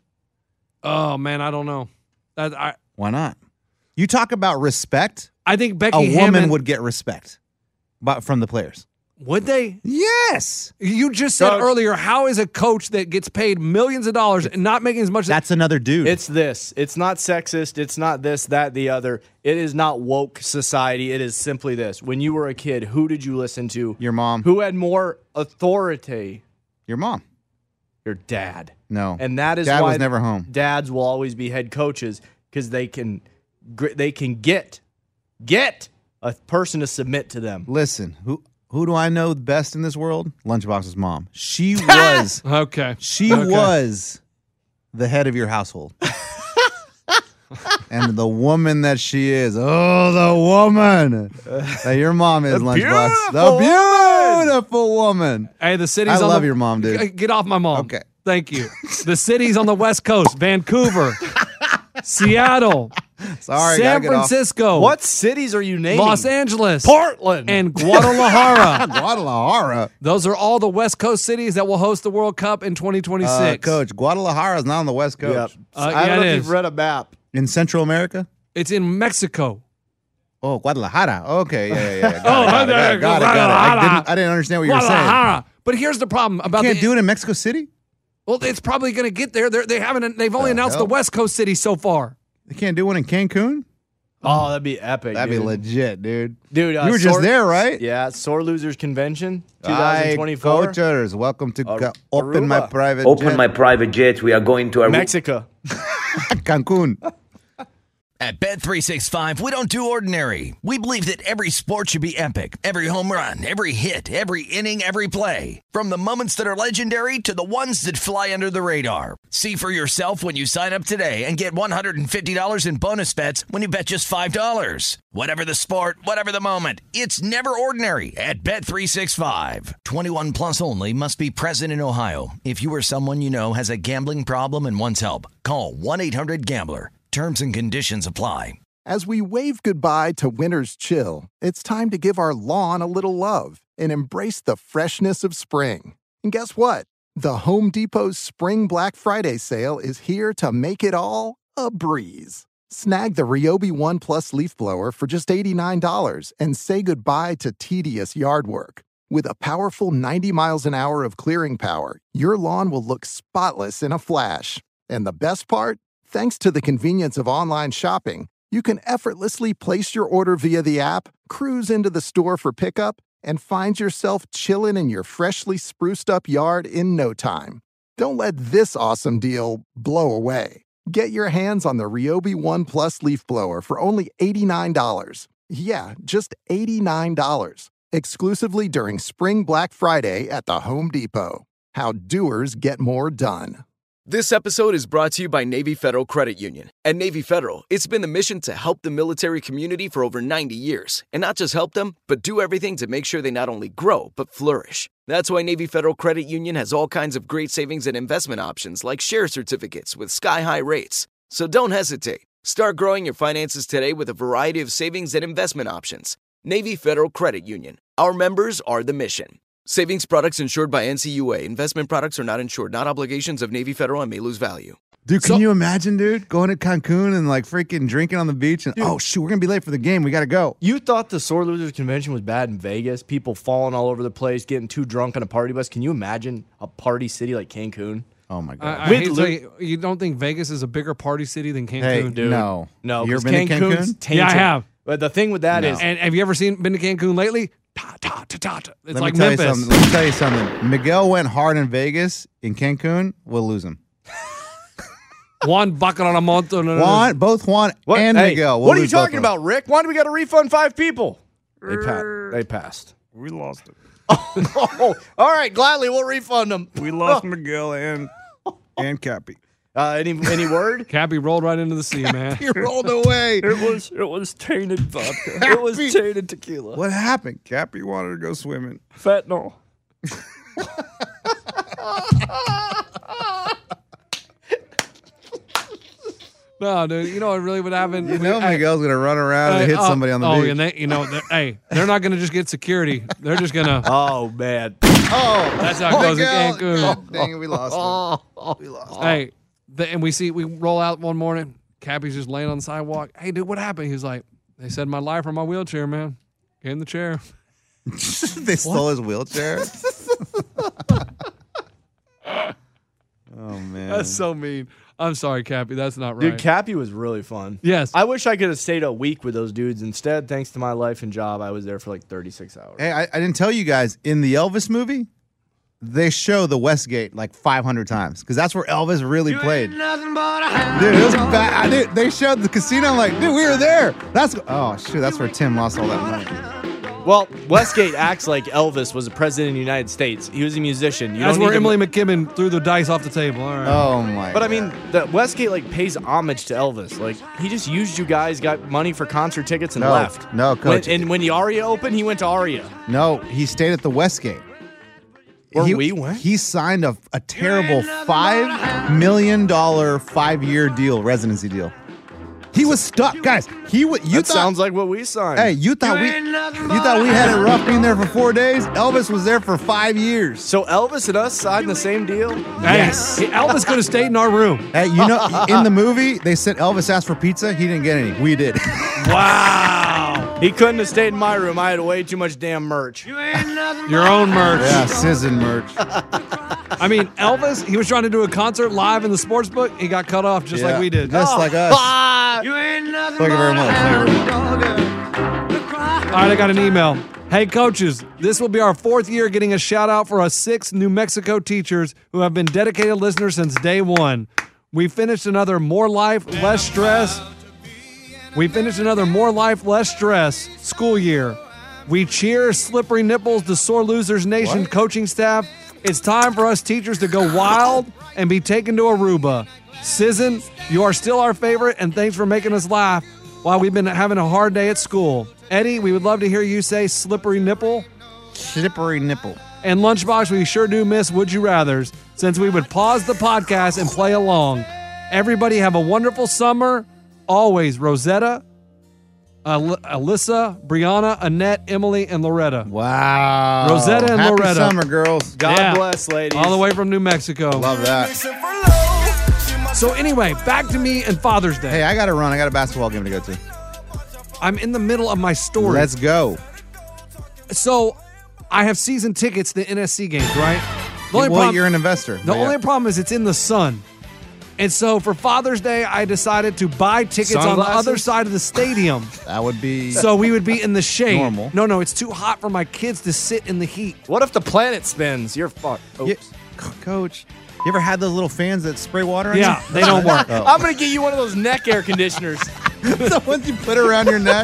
oh man, I don't know. That, I Why not? You talk about respect. I think Becky A woman Hammond would get respect, but from the players. would they? Yes, You just said Coach. earlier, how is a coach that gets paid millions of dollars and not making as much? that's another dude. It's this. It's not sexist. It's not this, that, the other. It is not woke society. It is simply this. When you were a kid, who did you listen to? Your mom. Who had more authority? Your mom. Your dad. No, And that is Dad why was never home. dads will always be head coaches because they can gr- they can get get a person to submit to them. Listen, who who do I know best in this world? Lunchbox's mom. She was okay. she Okay. was the head of your household. And the woman that she is, oh, the woman that your mom is, The Lunchbox. The beautiful woman. beautiful woman. Hey, the city's I on love the, your mom, dude. G- Get off my mom. Okay. Thank you. The cities on the West Coast: Vancouver, Seattle, Sorry, San gotta get off. Francisco, What cities are you naming? Los Angeles, Portland. and Guadalajara. Guadalajara. Those are all the West Coast cities that will host the World Cup in twenty twenty-six. Uh, Coach, Guadalajara is not on the West Coast. Yep. Uh, I yeah, don't know it if is. you've read a map. In Central America? It's in Mexico. Oh, Guadalajara. Okay, yeah, yeah, yeah. Got Oh, it, got it, got it, got it, got it. I Guadalajara. didn't, I didn't understand what you were saying. Guadalajara. But here's the problem about Can't the, do it in Mexico City? Well, it's probably going to get there. They're, they haven't. They've only The announced hell? the West Coast cities so far. They can't do one in Cancun? Oh, that'd be epic. That'd dude. be legit, dude. Dude, uh, you were just sore- there, right? Yeah, Sore Losers Convention Hi, twenty twenty-four. coachers. Welcome to Ar- ca- Open My Aruba. Private Open Jet. my private jet. We are going to Aruba. Mexico. Cancun. At Bet three sixty-five, we don't do ordinary. We believe that every sport should be epic. Every home run, every hit, every inning, every play. From the moments that are legendary to the ones that fly under the radar. See for yourself when you sign up today and get one hundred fifty dollars in bonus bets when you bet just five dollars. Whatever the sport, whatever the moment, it's never ordinary at Bet three sixty-five. twenty-one plus only. Must be present in Ohio. If you or someone you know has a gambling problem and wants help, call one eight hundred gambler. Terms and conditions apply. As we wave goodbye to winter's chill, it's time to give our lawn a little love and embrace the freshness of spring. And guess what? The Home Depot's Spring Black Friday sale is here to make it all a breeze. Snag the Ryobi One Plus leaf blower for just eighty-nine dollars and say goodbye to tedious yard work. With a powerful ninety miles an hour of clearing power, your lawn will look spotless in a flash. And the best part? Thanks to the convenience of online shopping, you can effortlessly place your order via the app, cruise into the store for pickup, and find yourself chilling in your freshly spruced up yard in no time. Don't let this awesome deal blow away. Get your hands on the Ryobi One Plus leaf blower for only eighty-nine dollars. Yeah, just eighty-nine dollars. Exclusively during Spring Black Friday at the Home Depot. How doers get more done. This episode is brought to you by Navy Federal Credit Union. At Navy Federal, it's been the mission to help the military community for over ninety years. And not just help them, but do everything to make sure they not only grow, but flourish. That's why Navy Federal Credit Union has all kinds of great savings and investment options like share certificates with sky-high rates. So don't hesitate. Start growing your finances today with a variety of savings and investment options. Navy Federal Credit Union. Our members are the mission. Savings products insured by N C U A. Investment products are not insured, not obligations of Navy Federal and may lose value. Dude, can So- you imagine, dude, going to Cancun and like freaking drinking on the beach and Dude. oh shoot, we're gonna be late for the game. We gotta go. You thought the Sore Losers Convention was bad in Vegas? People falling all over the place, getting too drunk on a party bus. Can you imagine a party city like Cancun? Oh my god. I, I With hate to Lu- say, you don't think Vegas is a bigger party city than Cancun? Hey, Dude. no, No, You ever 'cause been to Cancun's Cancun? tainted. Yeah, I have. But the thing with that No. is, And have you ever seen been to Cancun lately? Ta, ta, ta, ta, ta. It's Let like me tell Memphis. you something. Let me tell you something. Miguel went hard in Vegas. In Cancun, we'll lose him. One bucket on a month. Juan, both Juan what, and hey, Miguel. We'll what are you lose both talking of them. about, Rick? Why do we got to refund five people? They, pa- they passed. We lost it. Oh, all right, gladly we'll refund them. We lost Miguel and and Cappy. Uh, any any word? Cappy rolled right into the sea, man. He rolled away. It was it was tainted vodka. It was Cappy. tainted tequila. What happened? Cappy wanted to go swimming. Fentanyl. No, dude. You know what really would happen? You know We- I- Miguel's gonna run around and I- hit oh, somebody on the oh, beach. and they, you know, they're- hey, they're not going to just get security. They're just going to. Oh man. oh, That's how it goes at Miguel. Cancun. God dang it, we lost him. We lost him. Hey, the, and we see we roll out one morning. Cappy's just laying on the sidewalk. Hey, dude, what happened? He's like, they said my life or my wheelchair, man. Get in the chair. They stole his wheelchair. Oh man, That's so mean. I'm sorry, Cappy. That's not right. Dude, Cappy was really fun. Yes. I wish I could have stayed a week with those dudes. Instead, thanks to my life and job, I was there for like thirty-six hours. Hey, I, I didn't tell you guys in the Elvis movie, they show the Westgate like five hundred times because that's where Elvis really played. Dude, it was bad. I did, they showed the casino. I'm like, dude, we were there. That's oh shoot, that's where Tim lost all that money. Well, Westgate acts like Elvis was a president of the United States. He was a musician. You That's don't where need to- Emily McKibben threw the dice off the table. All right. Oh my! But I God. mean, the Westgate like pays homage to Elvis. Like he just used you guys, got money for concert tickets, and No, left. no, coach. When, and when the Aria opened, he went to Aria. no, he stayed at the Westgate. Where he, we went? He signed a, a terrible five million dollar five year deal, residency deal. He was stuck, guys. He w- you that thought, sounds like what we signed. Hey, you thought we you thought we had it rough being there for four days? Elvis was there for five years. So Elvis and us signed the same deal? Hey, Yes. Elvis could have stayed in our room. Hey, you know, in the movie, they said Elvis asked for pizza. He didn't get any. We did. Wow. He couldn't have stayed in my room. I had way too much damn merch. Your own merch. Yeah, Sizzin merch. I mean, Elvis, he was trying to do a concert live in the sports book. He got cut off just Yeah, like we did. Just like us. Ah, that. You ain't nothing Thank you very much. All right, I got an email. Hey, coaches, this will be our fourth year getting a shout out for us six New Mexico teachers who have been dedicated listeners since day one. We finished another More Life, Less Stress. We finished another More Life, Less Stress school year. We cheer Slippery Nipples to Sore Losers Nation What? coaching staff. It's time for us teachers to go wild and be taken to Aruba. Sizzin, you are still our favorite, and thanks for making us laugh while we've been having a hard day at school. Eddie, we would love to hear you say slippery nipple. Slippery nipple. And Lunchbox, we sure do miss Would You Rathers, since we would pause the podcast and play along. Everybody have a wonderful summer. Always, Rosetta, Al- Alyssa, Brianna, Annette, Emily, and Loretta. Wow. Rosetta and Happy Loretta. summer, girls. God Yeah. bless, ladies. All the way from New Mexico. Love that. So anyway, back to me and Father's Day. Hey, I got to run. I got a basketball game to go to. I'm in the middle of my story. Let's go. So I have season tickets to N S C games, right? The Well, only problem, you're an investor. The But yeah. only problem is it's in the sun. And so for Father's Day, I decided to buy tickets on the Sunglasses? other side of the stadium. That would be So we would be in the shade. Normal. No, no, it's too hot for my kids to sit in the heat. What if the planet spins? You're fucked. Yeah, C- Coach, you ever had those little fans that spray water on you? Yeah, they don't work. Oh. I'm going to get you one of those neck air conditioners. The ones you put around your neck.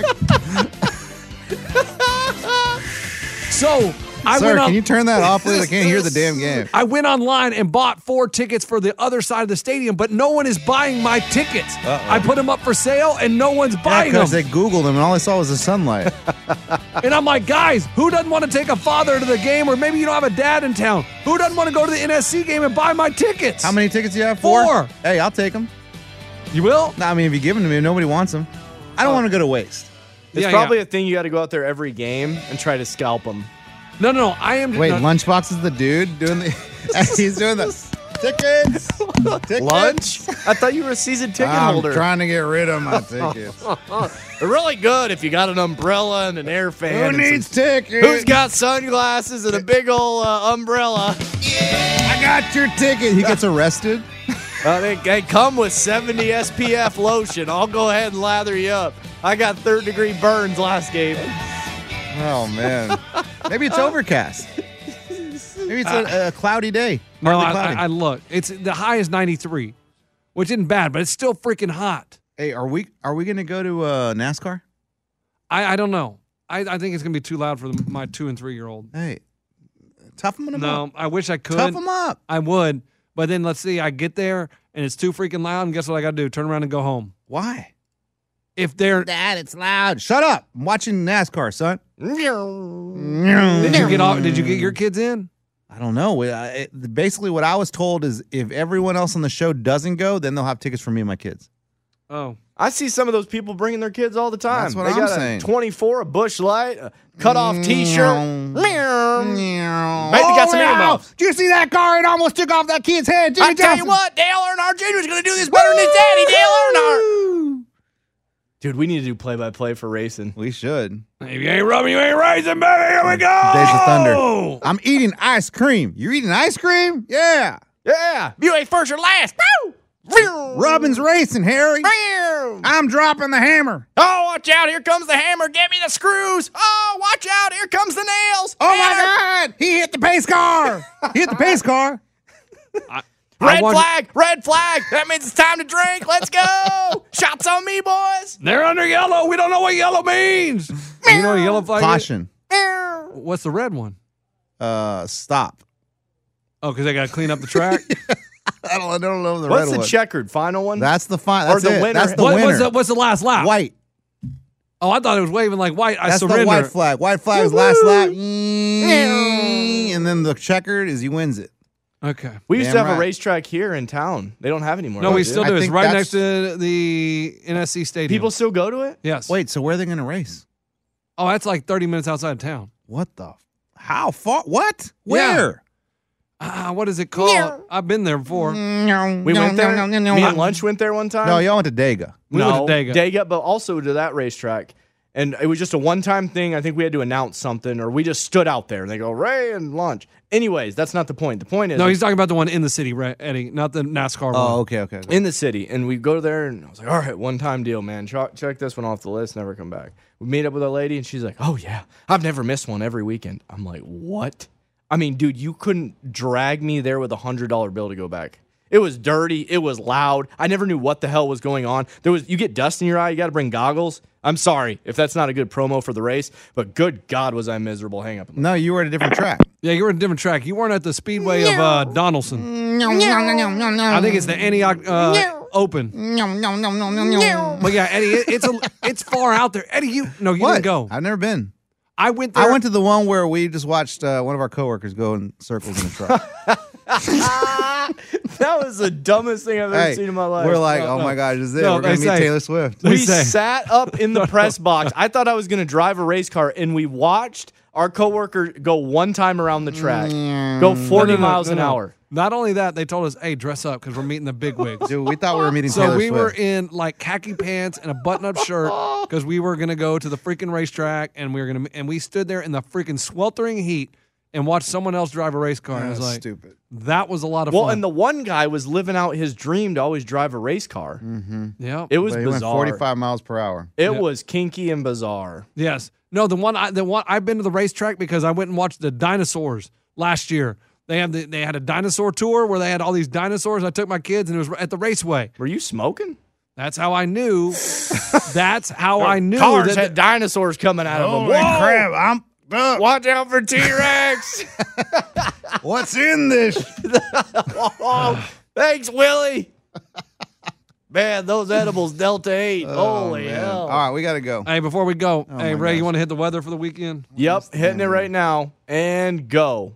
So I Sir, went on, can you turn that off, please? I can't hear the damn game. I went online and bought four tickets for the other side of the stadium, but no one is buying my tickets. Uh-oh. I put them up for sale and no one's Yeah, buying them. because they Googled them and all I saw was the sunlight. And I'm like, guys, who doesn't want to take a father to the game? Or maybe you don't have a dad in town. Who doesn't want to go to the N S C game and buy my tickets? How many tickets do you have? Four. Hey, I'll take them. You will? No, I mean, if you give them to me, nobody wants them. I don't want to go to waste. It's Yeah, probably yeah. a thing you got to go out there every game and try to scalp them. No, no, no. I am. Wait, no, Lunchbox is the dude doing the. He's doing the tickets. tickets. Lunch? I thought you were a season ticket I'm holder. trying to get rid of my tickets. They're really good if you got an umbrella and an air fan. Who and needs some- tickets? Who's got sunglasses and a big old uh, umbrella? I got your ticket. He gets arrested. Uh, they, they come with seventy S P F lotion. I'll go ahead and lather you up. I got third degree burns last game. Oh man. Maybe it's overcast. Maybe it's a, a cloudy day. no, Partly I, cloudy. I, I look. It's the high is ninety-three, which isn't bad, but it's still freaking hot. Hey, are we are we gonna go to uh, NASCAR? I, I don't know. I, I think it's gonna be too loud for the, my two and three year old. Hey, toughen them No, up. I wish I could. Tough them up. I would, but then let's see. I get there and it's too freaking loud, and guess what I got to do? Turn around and go home. Why? If they're Dad, it's loud. Shut up. I'm watching NASCAR, son. did you get off? Did you get your kids in? I don't know. I- it- Basically, what I was told is if everyone else on the show doesn't go, then they'll have tickets for me and my kids. Oh, I see some of those people bringing their kids all the time. That's what they I'm got saying. a twenty-four, a Bush Light, a cut-off T-shirt. Meow. Maybe Maybe got some earmuffs. Did you see that car? It almost took off that kid's head. Jimmy I tell you Johnson. what, Dale Earnhardt Junior is going to do this better than his daddy, Dale Earnhardt. Dude, we need to do play-by-play for racing. We should. if you ain't rubbing, you ain't racing, baby. Here we go. Days of Thunder. I'm eating ice cream. You're eating ice cream? Yeah. Yeah. You ain't first or last. Woo! Robin's racing, Harry. Meow. I'm dropping the hammer. Oh, watch out. Here comes the hammer. Get me the screws. Oh, watch out. Here comes the nails. Oh, my And God. He hit the pace car. He hit the pace car. I Red want- flag. Red flag. That means it's time to drink. Let's go. Shots on me, boys. They're under yellow. We don't know what yellow means. You know what a yellow flag is? Caution. What's the red one? Uh, stop. Oh, because they got to clean up the track. I don't, I don't know the What's red the one. checkered final one? That's the fine. Or That's the it. winner- That's the what, winner. what's, the, what's the last lap? White. Oh, I thought it was waving like white. I That's surrender. the white flag. White flag is last lap. And then the checkered is he wins it. Okay. we used Damn to have right. a racetrack here in town. They don't have anymore. No, we do still they? do. I It's think right that's- next to the N S C stadium. People still go to it? yes. Wait, so where are they going to race? Oh, that's like thirty minutes outside of town. What the? f- How far? What? Where? Ah, what is it called? I've been there before. We went there. Me and Lunch went there one time. No, y'all went to Dega. We no, went to Dega. Dega, but also to that racetrack. And it was just a one-time thing. I think we had to announce something, or we just stood out there, and they go, Ray and lunch. Anyways, that's not the point. The point is... No, he's talking about the one in the city, right, Eddie, not the NASCAR one. Oh, okay, okay, okay. In the city. And we go there, and I was like, all right, one-time deal, man. Check, check this one off the list, never come back. We meet up with a lady, and she's like, oh, yeah, I've never missed one every weekend. I'm like, what? I mean, dude, you couldn't drag me there with a one hundred dollar bill to go back. It was dirty. It was loud. I never knew what the hell was going on. There was you get dust in your eye. You got to bring goggles. I'm sorry if that's not a good promo for the race, but good God, was I miserable. Hang up. No, you were at a different track. Yeah, you were at a different track. You weren't at the Speedway of uh, Donaldson. I think it's the Antioch uh, Open. But yeah, Eddie, it, it's a it's far out there. Eddie, you no, you What? didn't go. I've never been. I went there. I went to the one where we just watched uh, one of our coworkers go in circles in a truck. That was the dumbest thing I've ever Hey, seen in my life. we're like, No, oh no. my gosh, is it? No, we're going they to meet say- Taylor Swift. They We say- sat up in the press box. I thought I was going to drive a race car, and we watched our coworker go one time around the track, go forty No, no, no, miles no, an no. hour. Not only that, they told us, hey, dress up because we're meeting the big wigs. Dude, we thought we were meeting So Taylor we Swift. were in like khaki pants and a button-up shirt because we were going to go to the freaking racetrack, and we were going to, and we stood there in the freaking sweltering heat and watched someone else drive a race car. And I was That's like, stupid. that was a lot of Well, fun. and the one guy was living out his dream to always drive a race car. Mm-hmm. yeah, It was But he bizarre. went forty-five miles per hour. It Yeah. was kinky and bizarre. yes, no, the one, I, the one I've been to the racetrack because I went and watched the dinosaurs last year. They had the, they had a dinosaur tour where they had all these dinosaurs. I took my kids and it was at the raceway. Were you smoking? That's how I knew. That's how I knew Cars that. had dinosaurs coming out of them. Holy Whoa! crap, I'm up. Watch out for T-Rex. What's in this? Oh, thanks, Willie. Man, those edibles, Delta eight. Holy Man. hell. All right, we got to go. Hey, before we go, Oh hey my Ray, gosh. you want to hit the weather for the weekend? Yep, hitting it right now. And go.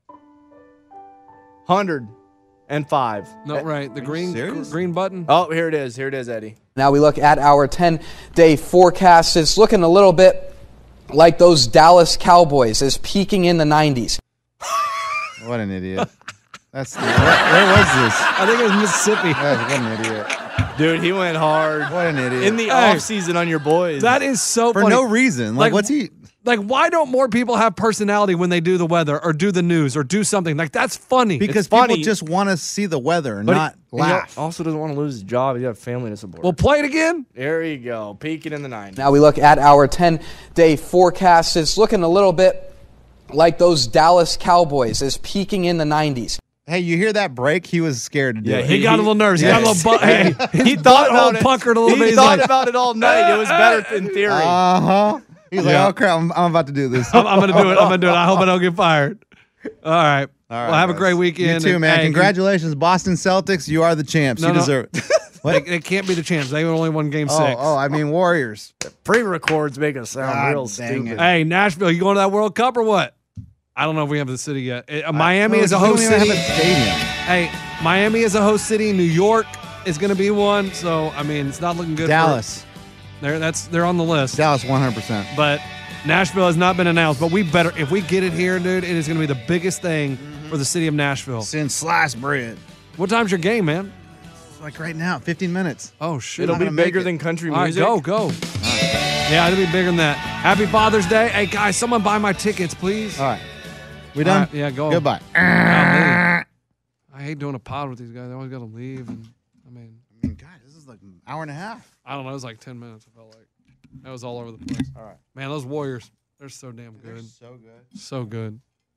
one hundred five. No, right. The green serious? green button. Oh, here it is. Here it is, Eddie. Now we look at our ten-day forecast. It's looking a little bit like those Dallas Cowboys. It's peaking in the nineties. What an idiot. That's where, where was this? I think it was Mississippi. What an idiot. Dude, he went hard. What an idiot. In the Hey. off season on your boys. That is so For funny. no reason. Like, Like, what's he? Like, why don't more people have personality when they do the weather or do the news or do something? Like, that's funny. Because funny. people just want to see the weather and But he- not and he laugh. also doesn't want to lose his job. He got a family to support. Well, play it again. There you go. Peaking in the nineties. Now we look at our ten-day forecast. It's looking a little bit like those Dallas Cowboys. It's peaking in the nineties. Hey, you hear that break? He was scared to do Yeah, it. He, got a little nervous. He Yes. got a little. Bu- Hey, he, he thought about butthole it. puckered a little he bit. He's thought like, about it all night. It was better in theory. Uh huh. He's Yeah. like, oh crap, I'm, I'm about to do this. I'm, I'm gonna do it. I'm gonna do it. I hope I don't get fired. All right. All right, well, have a guys. great weekend. You too, and, man. hey, Congratulations, Boston Celtics. You are the champs. No, you no. deserve it. They, they can't be the champs. They only won game oh, six. oh, I mean Warriors. Pre-records make us sound God real dang stupid. it. Hey, Nashville, you going to that World Cup or what? I don't know if we have the city yet. Uh, Miami No, is a we don't host even city. have a stadium. Hey, Miami is a host city. New York is going to be one. So I mean, it's not looking good. Dallas. For, they're that's they're on the list. Dallas, one hundred percent. But Nashville has not been announced. But we better if we get it here, dude. It is going to be the biggest thing for the city of Nashville. Since sliced bread. What time's your game, man? Like right now, fifteen minutes. Oh shoot! It'll I'm be gonna make bigger it. than country All right, music. go go. Yeah, it'll be bigger than that. Happy Father's Day. Hey guys, someone buy my tickets, please. All right. We All done? right, yeah, go. Goodbye. Golly. I hate doing a pod with these guys. I always got to leave, and I mean, I mean, God, this is like an hour and a half. I don't know. It was like ten minutes. I felt like that was all over the place. All right. Man, those Warriors, they're so damn good, So good. so good.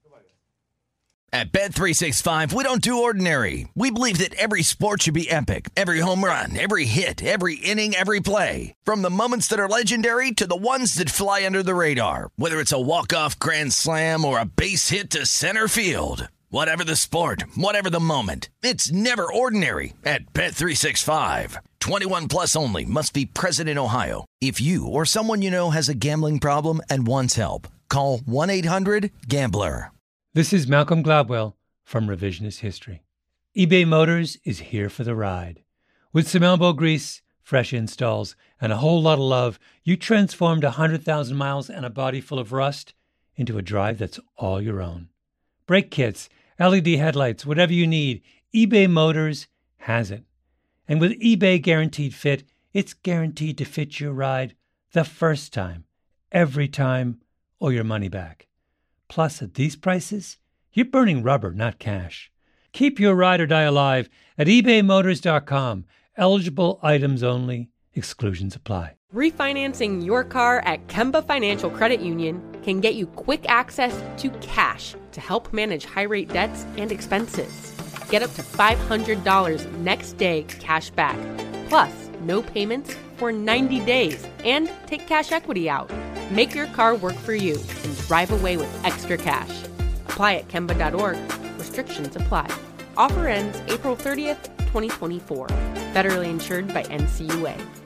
At Bet three sixty-five, we don't do ordinary. We believe that every sport should be epic. Every home run, every hit, every inning, every play. From the moments that are legendary to the ones that fly under the radar. Whether it's a walk-off grand slam or a base hit to center field. Whatever the sport, whatever the moment. It's never ordinary at Bet three sixty-five. twenty-one plus only. Must be present in Ohio. If you or someone you know has a gambling problem and wants help, call one eight hundred gambler. This is Malcolm Gladwell from Revisionist History. eBay Motors is here for the ride. With some elbow grease, fresh installs, and a whole lot of love, you transformed one hundred thousand miles and a body full of rust into a drive that's all your own. Brake kits, L E D headlights, whatever you need, eBay Motors has it. And with eBay Guaranteed Fit, it's guaranteed to fit your ride the first time, every time or your money back. Plus, at these prices, you're burning rubber, not cash. Keep your ride or die alive at ebay motors dot com. Eligible items only. Exclusions apply. Refinancing your car at Kemba Financial Credit Union can get you quick access to cash to help manage high-rate debts and expenses. Get up to five hundred dollars next day cash back, plus no payments for ninety days, and take cash equity out. Make your car work for you and drive away with extra cash. Apply at Kemba dot org. Restrictions apply. Offer ends April thirtieth, twenty twenty-four. Federally insured by N C U A.